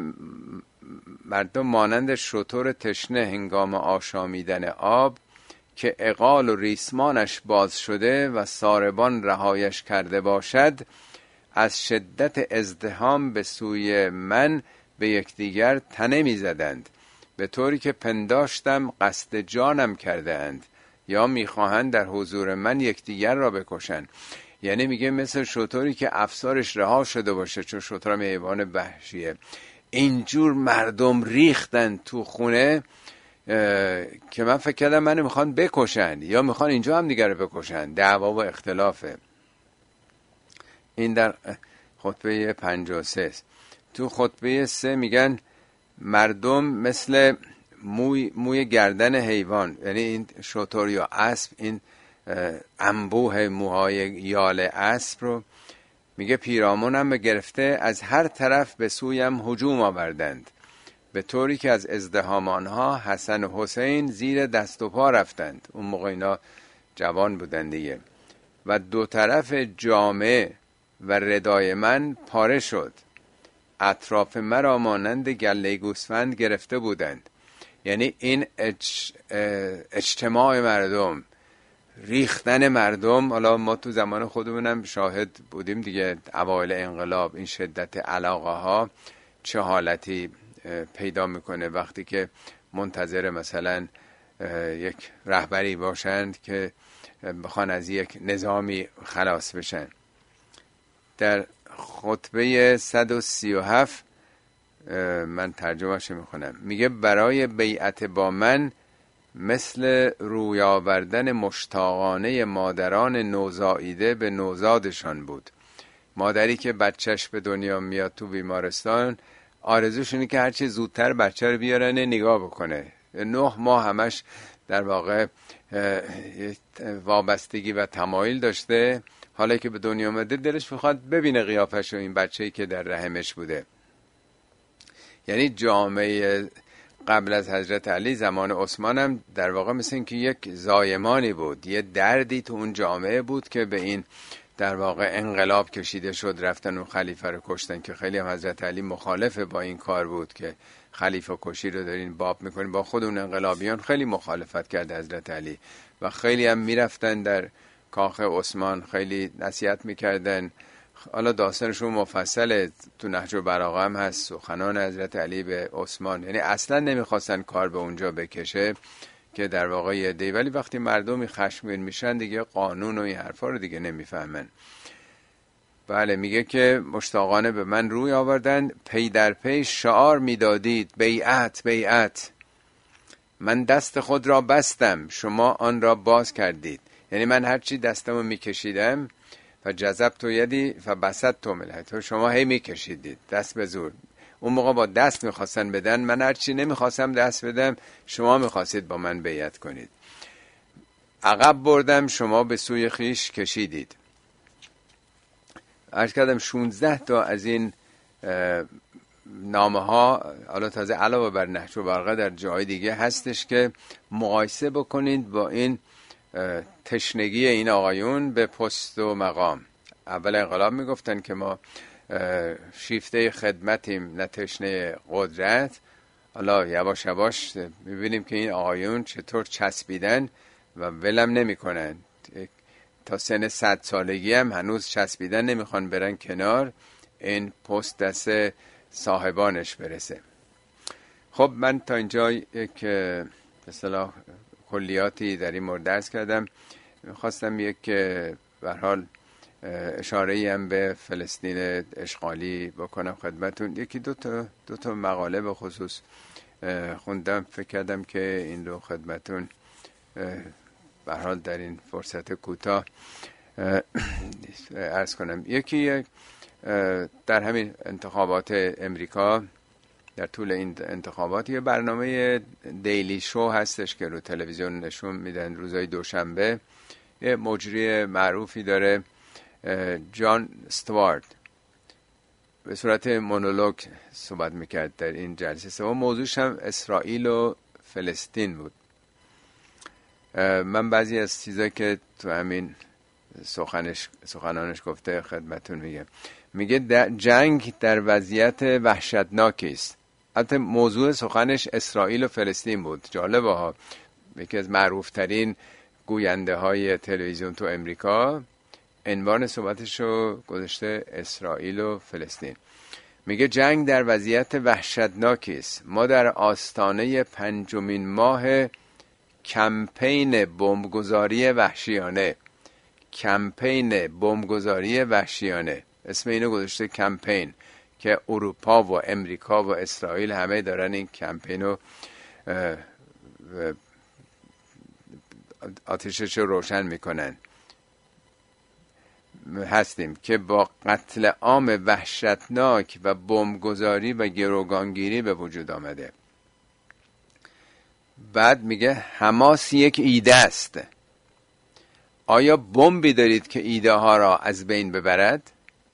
مردم مانند شتر تشنه هنگام آشامیدن آب که عقال و ریسمانش باز شده و ساربان رهایش کرده باشد، از شدت ازدحام به سوی من به یکدیگر تنه میزدند، به طوری که پنداشتم قصد جانم کرده اند یا میخواهند در حضور من یکدیگر را بکشند. یعنی میگه مثل شتری که افسارش رها شده باشه، چون شتر هم حیوان وحشیه، اینجور مردم ریختن تو خونه که من فکر کردم منو میخوان بکشن یا میخوان اینجا هم دیگر رو بکشن. دعوا و اختلافه. این در خطبه پنجاه و سه. تو خطبه سه میگن مردم مثل موی, موی گردن حیوان، یعنی این شتر یا اسب، این انبوه موهای یال اسب رو میگه پیرامونم به گرفته از هر طرف به سویم هجوم آوردند، به طوری که از ازدحام آنها حسن و حسین زیر دست و پا رفتند. اون موقع اینا جوان بودن دیگه. و دو طرف جامه و ردای من پاره شد، اطراف مرا مانند گله گوسفند گرفته بودند. یعنی این اج... اجتماع مردم، ریختن مردم. حالا ما تو زمان خودمونم شاهد بودیم دیگه، اوایل انقلاب این شدت علاقه ها چه حالتی پیدا میکنه وقتی که منتظر مثلا یک رهبری باشند که بخوان از یک نظامی خلاص بشن. در خطبه صد و سی و هفت من ترجمهش میخونم، میگه برای بیعت با من مثل روی آوردن مشتاقانه مادران نوزاییده به نوزادشان بود. مادری که بچهش به دنیا میاد تو بیمارستان، آرزوش اینه که هرچی زودتر بچه رو بیارن نگاه بکنه. نه ماه همش در واقع وابستگی و تمایل داشته، حالا که به دنیا اومده دلش میخواد ببینه قیافش و این بچه‌ای که در رحمش بوده. یعنی جامعه قبل از حضرت علی زمان عثمان هم در واقع مثل این که یک زایمانی بود، یه دردی تو اون جامعه بود که به این در واقع انقلاب کشیده شد، رفتن اون خلیفه رو کشتن، که خیلی هم حضرت علی مخالف با این کار بود که خلیفه کشی رو دارین باب میکنین. با خود اون انقلابیان خیلی مخالفت کرد حضرت علی و خیلی هم میرفتن در کاخ عثمان، خیلی نصیحت میکردن. حالا داستانشون مفصله، تو نهج البلاغه هم هست، سخنان حضرت علی به عثمان. یعنی اصلا نمیخواستن کار به اونجا بکشه که در واقع یه دی، ولی وقتی مردمی خشمگین میشن دیگه قانون و این حرفا رو دیگه نمیفهمن. بله، میگه که مشتاقانه به من روی آوردن، پی در پی شعار میدادید بیعت بیعت. من دست خود را بستم، شما آن را باز کردید. یعنی من هرچی دستمو میکشیدم و جذب تو یدی و بسط تو ملت، شما هی میکشیدید دست به زور. اون موقع با دست میخواستن بدن، من هرچی نمیخواستم دست بدم، شما میخواستید با من بیعت کنید. عقب بردم، شما به سوی خیش کشیدید. عرض کردم شانزده تا از این نامه ها، حالا تازه علاوه بر نهج البلاغه در جای دیگه هستش که مقایسه بکنید با این تشنگی این آقایون به پست و مقام. اول انقلاب میگفتن که ما شیفته خدمتیم نه تشنه قدرت. حالا یواش یواش میبینیم که این آقایون چطور چسبیدن و ولم نمی کنن، تا سن صد سالگی هم هنوز چسبیدن، نمیخوان برن کنار، این پست دست صاحبانش برسه. خب من تا اینجا یک به اصطلاح کلیاتی در این مورد درس کردم. خواستم یک به هر حال اشاره‌ای هم به فلسطین اشغالی بکنم خدمتون. یکی دو تا دو تا مقاله به خصوص خوندم، فکر کردم که این رو خدمتون به هر حال در این فرصت کوتاه عرض کنم. یکی در همین انتخابات امریکا، در طول این انتخابات یه برنامه دیلی شو هستش که رو تلویزیون نشون میدن روزهای دوشنبه. یه مجری معروفی داره، جان استوارت، به صورت مونولوگ صحبت میکرد در این جلسه سوم. موضوعش هم اسرائیل و فلسطین بود. من بعضی از چیزایی که تو همین سخنش سخنانش گفته خدمتون میگه. میگه در جنگ در وضعیت وحشتناکی است. البته موضوع سخنش اسرائیل و فلسطین بود. جالبه ها، یکی از معروف ترین گوینده های تلویزیون تو امریکا عنوان صحبتش رو گذاشته اسرائیل و فلسطین. میگه جنگ در وضعیت وحشتناکی است. ما در آستانه پنجمین ماه کمپین بمبگذاری وحشیانه کمپین بمبگذاری وحشیانه اسم اینو گذاشته کمپین، که اروپا و امریکا و اسرائیل همه دارن این کمپین رو آتشش رو روشن میکنن. هستیم که با قتل عام وحشتناک و بمبگذاری و گروگانگیری به وجود آمده. بعد میگه حماس یک ایده است. آیا بمبی دارید که ایده ها را از بین ببرد؟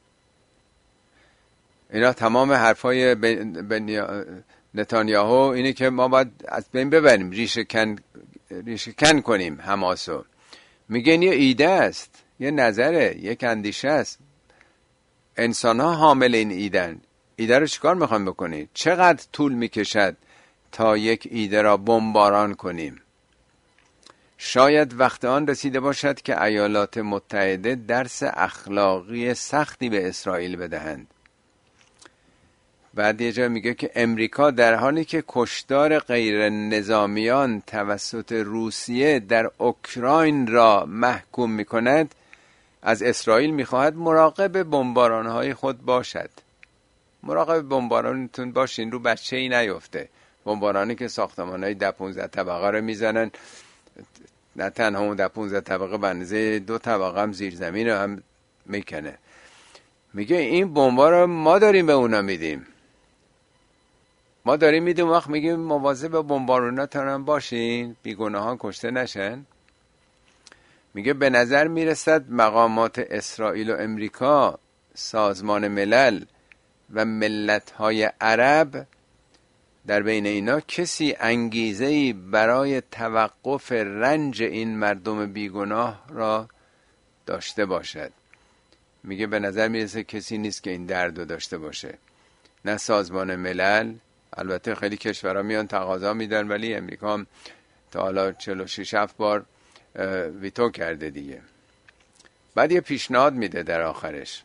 اینا تمام حرفای نتانیاهو اینه که ما باید از بین ببریم، ریشه کن ریشه کن کنیم حماسو. میگه این یه ایده است، یه نظره، یک اندیشه است. انسان ها حامل این ایدن. ایده رو چیکار میخوام بکنید؟ چقدر طول میکشد تا یک ایده را بمباران کنیم؟ شاید وقت آن رسیده باشد که ایالات متحده درس اخلاقی سختی به اسرائیل بدهند. بعد یه جا میگه که امریکا در حالی که کشتار غیر نظامیان توسط روسیه در اوکراین را محکوم میکند، از اسرائیل میخواهد مراقب بمبارانهای خود باشد. مراقب بمبارانتون باشین، رو بچه ای نیفته. بمبارانی که ساختمانهای ده پونزده طبقه رو میزنن، نه تنها اون ده پونزده طبقه بنزه دو طبقه هم زیر زمین رو هم میکنه. میگه این بمبا رو ما داریم به اونا میدیم، ما داریم میدیم. وقت میگیم مواظب بمباروناتون هم باشین، بیگناهان کشته نشن. میگه به نظر میرسد مقامات اسرائیل و امریکا، سازمان ملل و ملت‌های عرب، در بین اینا کسی انگیزه‌ای برای توقف رنج این مردم بیگناه را داشته باشد. میگه به نظر میرسه کسی نیست که این درد رو داشته باشه. نه سازمان ملل، البته خیلی کشورها میان تقاضا میدن، ولی امریکا هم تا حالا چهل و شش هفت بار ویتو کرده دیگه. بعد یه پیشنهاد میده در آخرش،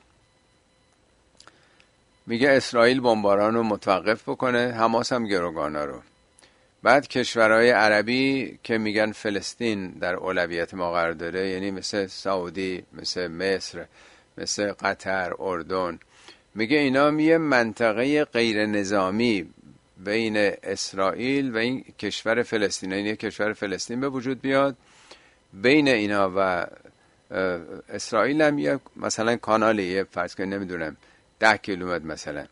میگه اسرائیل بمباران رو متوقف بکنه، حماس هم گروگانا رو. بعد کشورهای عربی که میگن فلسطین در اولویت ما قرار داره، یعنی مثل سعودی، مثل مصر، مثل قطر، اردن، میگه اینا یه منطقه غیر نظامی بین اسرائیل و این کشور فلسطین، این کشور فلسطین به وجود بیاد. بین اینا و اسرائیل هم یه مثلا کانالیه، فرض کنید نمیدونم ده کیلومتر مثلا،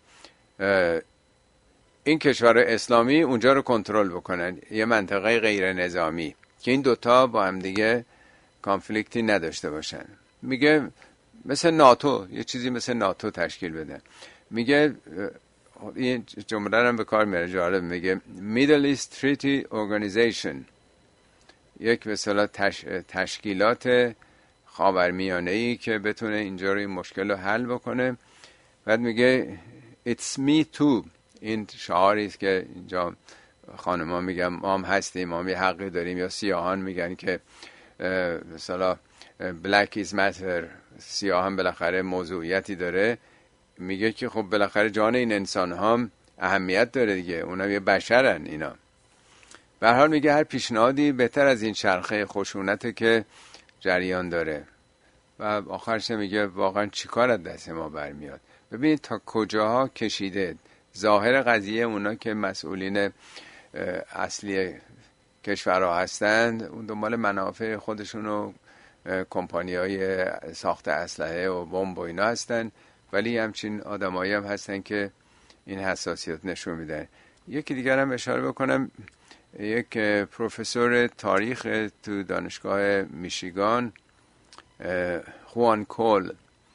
این کشور اسلامی اونجا رو کنترل بکنن، یه منطقه غیر نظامی که این دوتا با هم دیگه کانفلیکتی نداشته باشن. میگه مثل ناتو، یه چیزی مثل ناتو تشکیل بده. میگه این جمله رو به کار میاره، جالب، میگه Middle East Treaty Organization، یک به اصطلاح تش... تشکیلات خاورمیانه‌ای که بتونه اینجا رو این مشکل رو حل بکنه. بعد میگه It's me too، این شعاری است که اینجا خانم‌ها میگن ما هم هستیم، ما هم یه حقی داریم، یا سیاهان میگن که مثلا Black is matter، سیاه هم بالاخره موضوعیتی داره. میگه که خب بالاخره جان این انسان هم اهمیت داره دیگه، اونا یه بشرن اینا. به هر حال میگه هر پیشنهادی بهتر از این چرخه خشونته که جریان داره. و آخرش میگه واقعا چیکار از دست ما برمیاد. ببینید تا کجاها کشیده. ظاهر قضیه اونا که مسئولین اصلی کشورها هستند، اون دنبال منافع خودشون و کمپانی‌های ساخت اسلحه و بمب و اینا هستن، ولی همچین آدمایی هم هستن که این حساسیت نشون میدن. یکی دیگر هم اشاره بکنم، یک پروفسور تاریخ تو دانشگاه میشیگان، خوان کول،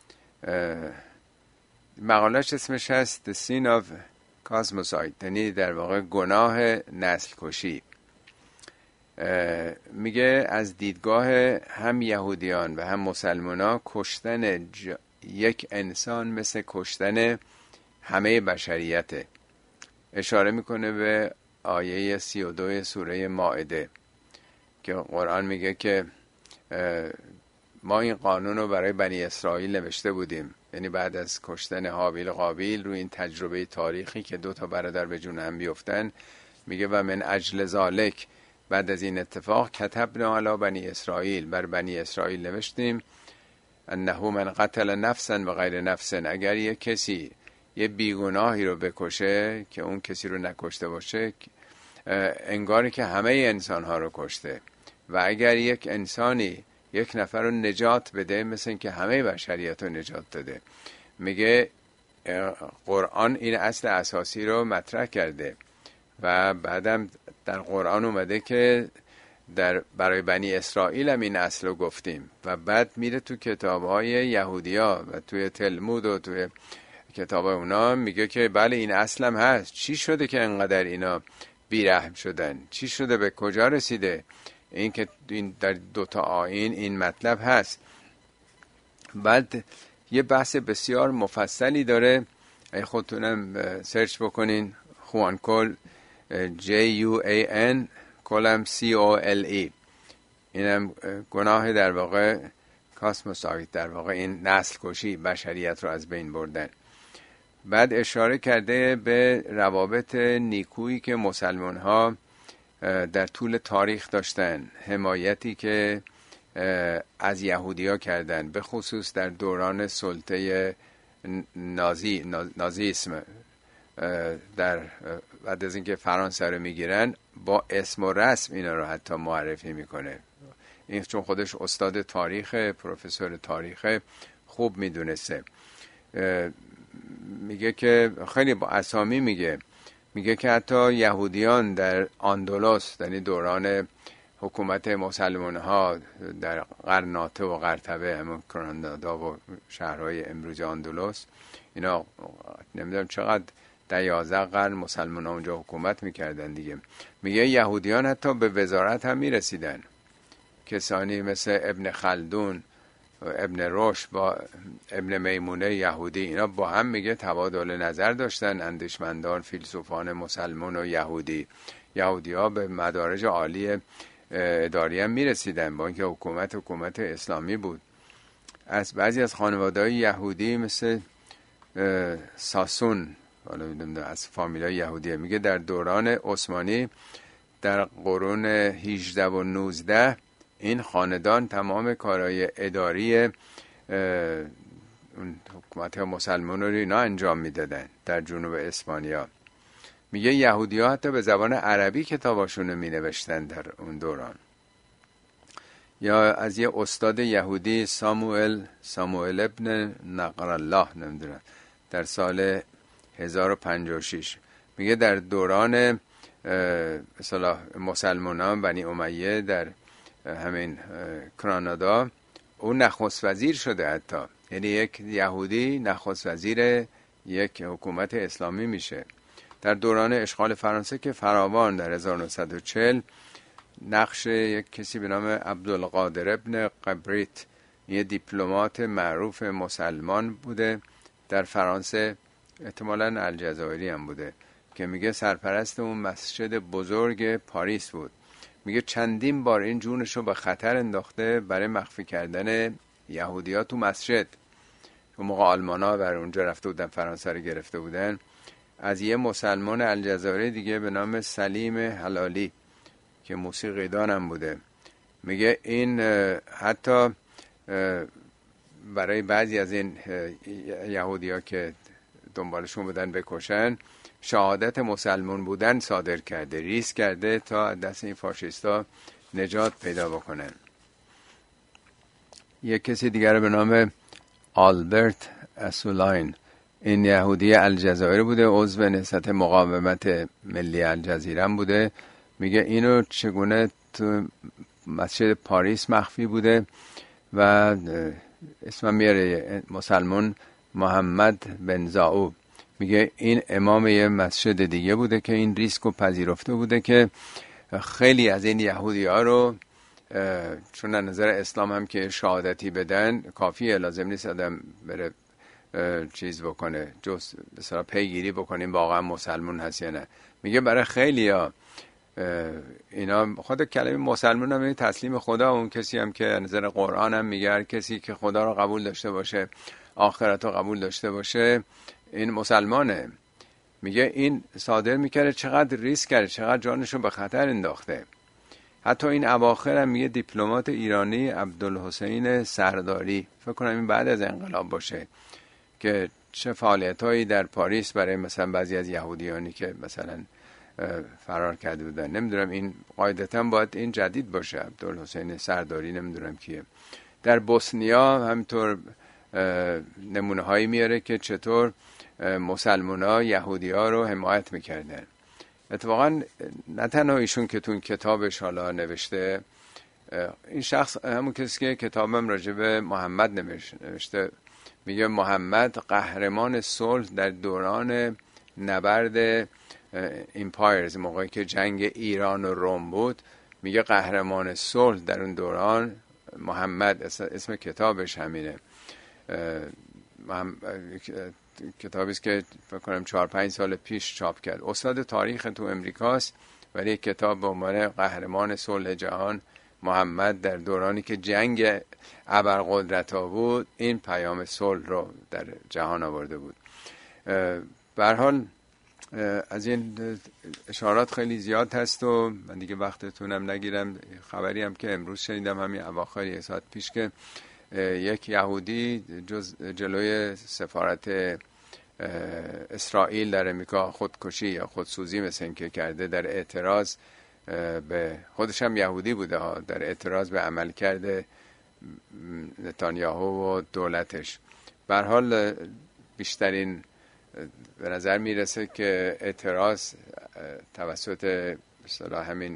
مقالهش اسمش هست The Sin of Cosmocide، یعنی در واقع گناه نسل کشی. میگه از دیدگاه هم یهودیان و هم مسلمانان کشتن ج... یک انسان مثل کشتن همه بشریته. اشاره میکنه به آیه سی و دو سوره مائده که قرآن میگه که ما این قانون رو برای بنی اسرائیل نوشته بودیم، یعنی بعد از کشتن هابیل قابیل روی این تجربه تاریخی که دو تا برادر به جون هم بیفتن، میگه و من اجل ذالک، بعد از این اتفاق کتبنا علی بنی اسرائیل، بر بنی اسرائیل نوشتیم انه من قتل نفسا و غیر نفس، اگر یک کسی یه بیگناهی رو بکشه که اون کسی رو نکشته باشه انگاری که همه انسان ها رو کشته، و اگر یک انسانی یک نفر رو نجات بده مثل این که همه بشریت رو نجات داده. میگه قرآن این اصل اساسی رو مطرح کرده و بعدم در قرآن اومده که در برای بنی اسرائیل هم این اصل رو گفتیم، و بعد میره تو کتاب‌های یهودیا و توی تلمود و توی کتاب اونا میگه که بله این اصل هم هست. چی شده که انقدر اینا بیرحم شدن؟ چی شده؟ به کجا رسیده؟ این که این در دوتا آیین این مطلب هست. بعد یه بحث بسیار مفصلی داره، اگه خودتونم سرچ بکنین، خوان کل جی یو ای ان کلم سی او ال ای، اینم گناه در واقع کاسموسایت، در واقع این نسل کشی، بشریت رو از بین بردن. بعد اشاره کرده به روابط نیکویی که مسلمان ها در طول تاریخ داشتن، حمایتی که از یهودی ها کردن، به خصوص در دوران سلطه نازی نازیسم، در بعد از اینکه فرانسه رو میگیرن با اسم و رسم اینا رو حتی معرفی میکنه. این چون خودش استاد تاریخ، پروفسور تاریخ، خوب میدونسته. میگه که خیلی با اسامی میگه میگه که حتی یهودیان در اندلس، یعنی دوران حکومت مسلمان ها در قرناطه و قرطبه، همون گرانادا و شهرهای امروز اندلس، اینا نمیدونم چقدر در یازده قرن مسلمان ها اونجا حکومت میکردن دیگه. میگه یهودیان حتی به وزارت هم میرسیدن، کسانی مثل ابن خلدون و ابن رشد با ابن میمونه یهودی، اینا با هم میگه تبادل نظر داشتن، اندیشمندان فیلسوفان مسلمان و یهودی. یهودی ها به مدارج عالی اداری هم میرسیدن با اینکه حکومت حکومت اسلامی بود. از بعضی از خانواده‌های یهودی مثل ساسون، حالا میدونم از فامیلای یهودیه، میگه در دوران عثمانی در قرون هجده و نوزده این خاندان تمام کارهای اداری اون حکومت مسلمان رو اینا انجام میدادن در جنوب اسپانیا. میگه یهودی ها حتی به زبان عربی کتاباشون رو می نوشتن در اون دوران. یا از یه استاد یهودی ساموئل ساموئل ابن نقرالله، نمیدونم، در سال هزار و پنجاه و شش میگه در دوران مثلا مسلمانان بنی امیه در همین گرانادا اون نخست وزیر شده حتی، یعنی یک یهودی نخست وزیر یک حکومت اسلامی میشه. در دوران اشغال فرانسه که فراوان در هزار و نهصد و چهل نقش یک کسی به نام عبدالقادر ابن قبریت، یه دیپلمات معروف مسلمان بوده در فرانسه، احتمالاً الجزایری هم بوده، که میگه سرپرست اون مسجد بزرگ پاریس بود. میگه چندین بار این جونشو به خطر انداخته برای مخفی کردن یهودی‌ها تو مسجد. اون موقع آلمان‌ها بر اونجا رفته بودن، فرانسه رو گرفته بودن، از یه مسلمان الجزایری دیگه به نام سلیم حلالی که موسیقی دانم بوده. میگه این حتی برای بعضی از این یهودی‌ها که دنبالشون بودن بکشن، شهادت مسلمان بودن صادر کرده، ریسک کرده تا دست این فاشیستا نجات پیدا بکنن. یک کسی دیگر به نام آلبرت اسولاین، این یهودی الجزایر بوده، عضو نهضت مقاومت ملی الجزیره بوده. میگه اینو چگونه تو مسجد پاریس مخفی بوده و اسم میاره مسلمان محمد بن زاو. میگه این امام یه مسجد دیگه بوده که این ریسک رو پذیرفته بوده که خیلی از این یهودی ها رو چون از نظر اسلام هم که شهادتی بدن کافیه، لازم نیست آدم بره چیز بکنه، جز مثلا پیگیری بکنیم واقعا مسلمون هست یا نه. میگه برای خیلی ها اینا خود کلمه مسلمون هم یعنی تسلیم خدا. اون کسی هم که نظر قرآن هم میگه هر کسی که خدا رو قبول داشته باشه، آخرت رو قبول داشته باشه، این مسلمانه. میگه این صادر میکرده چقدر ریسک کرده، چقدر جانشو به خطر انداخته. حتی این اواخر هم میگه دیپلمات ایرانی عبدالحسین سرداری، فکر کنم این بعد از انقلاب باشه، که چه فعالیتایی در پاریس برای مثلا بعضی از یهودیانی که مثلا فرار کرده بودن. نمیدونم این قاعدتا باید این جدید باشه، عبدالحسین سرداری نمیدونم کیه. در بوسنیا همینطور نمونه هایی میاره که چطور مسلمان ها یهودی ها رو حمایت میکردن. اتفاقا نه تنها ایشون که تو این کتابش حالا نوشته، این شخص همون کسی که کتابم راجع به محمد نوشته، میگه محمد قهرمان صلح در دوران نبرد ایمپایرز، موقعی که جنگ ایران و روم بود. میگه قهرمان صلح در اون دوران محمد، اسم کتابش همینه. کتابی است که فکر کنم چهار پنج سال پیش چاپ کرد. استاد تاریخ تو امریکاست، ولی یک کتاب به عنوان قهرمان صلح جهان محمد در دورانی که جنگ ابرقدرت‌ها بود این پیام صلح رو در جهان آورده بود. به هر حال از این اشارات خیلی زیاد هست و من دیگه وقتتونم نگیرم. خبری هم که امروز شنیدم همین اواخر یک ساعت پیش که یک یهودی جز جلوی سفارت اسرائیل در امریکا خودکشی یا خودسوزی مثل این که کرده، در اعتراض به خودش هم یهودی بوده ها، در اعتراض به عمل کرده نتانیاهو و دولتش. به هر حال بیشترین به نظر میرسه که اعتراض توسط مثلا همین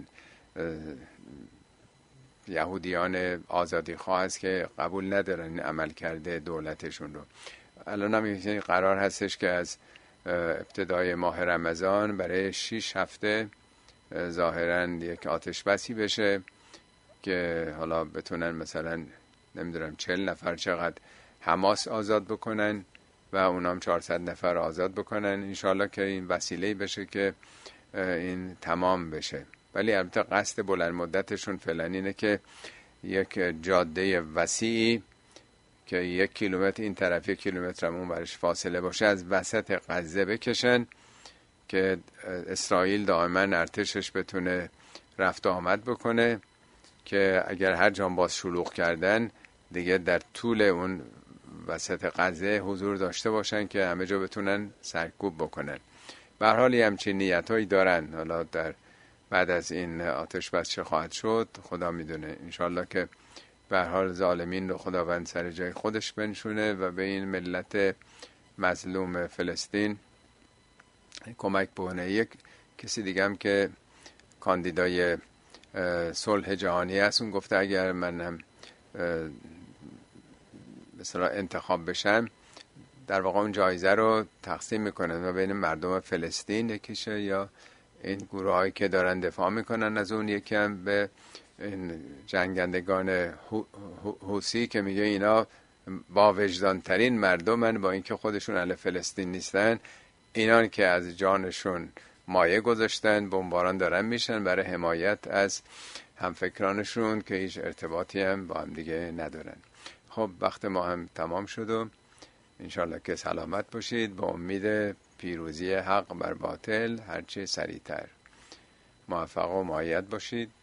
یهودیان آزادی خواه است که قبول ندارن این عمل کرده دولتشون رو. الان هم قرار هستش که از ابتدای ماه رمضان برای شش هفته ظاهراً یک آتش بسی بشه که حالا بتونن مثلا نمیدونم چهل نفر چقدر حماس آزاد بکنن و اونام چهارصد نفر آزاد بکنن. انشالله که این وسیله بشه که این تمام بشه. ولی البته قصد بلند مدتشون فعلا اینه که یک جاده وسیعی که یک کیلومتر این طرف یک کیلومتر هم اون برش فاصله باشه از وسط غزه بکشن که اسرائیل دائما ارتشش بتونه رفت و آمد بکنه، که اگر هر جان باز شلوغ کردن دیگه در طول اون وسط غزه حضور داشته باشن که همه جا بتونن سرکوب بکنن. به هر حال همچین نیتایی دارن. حالا در بعد از این آتش بس چه خواهد شد خدا میدونه. انشالله که به هر حال ظالمین رو خداوند سر جای خودش بنشونه و به این ملت مظلوم فلسطین کمک بکنه. یک کسی دیگه هم که کاندیدای صلح جهانی هست اون گفته اگر من هم مثلا انتخاب بشم در واقع اون جایزه رو تقسیم میکنن و بین مردم فلسطین یکیشه یا این گروه هایی که دارن دفاع میکنن از اون، یکی هم به این جنگندگان حوثی که میگه اینا با وجدان ترین مردمن، با اینکه خودشون اهل فلسطین نیستن، اینان که از جانشون مایه گذاشتن بمباران دارن میشن برای حمایت از همفکرانشون که هیچ ارتباطی هم با هم دیگه ندارن. خب وقت ما هم تمام شد و انشالله که سلامت باشید با امید پیروزی حق بر باطل هرچه سریعتر. موفق و مؤید باشید.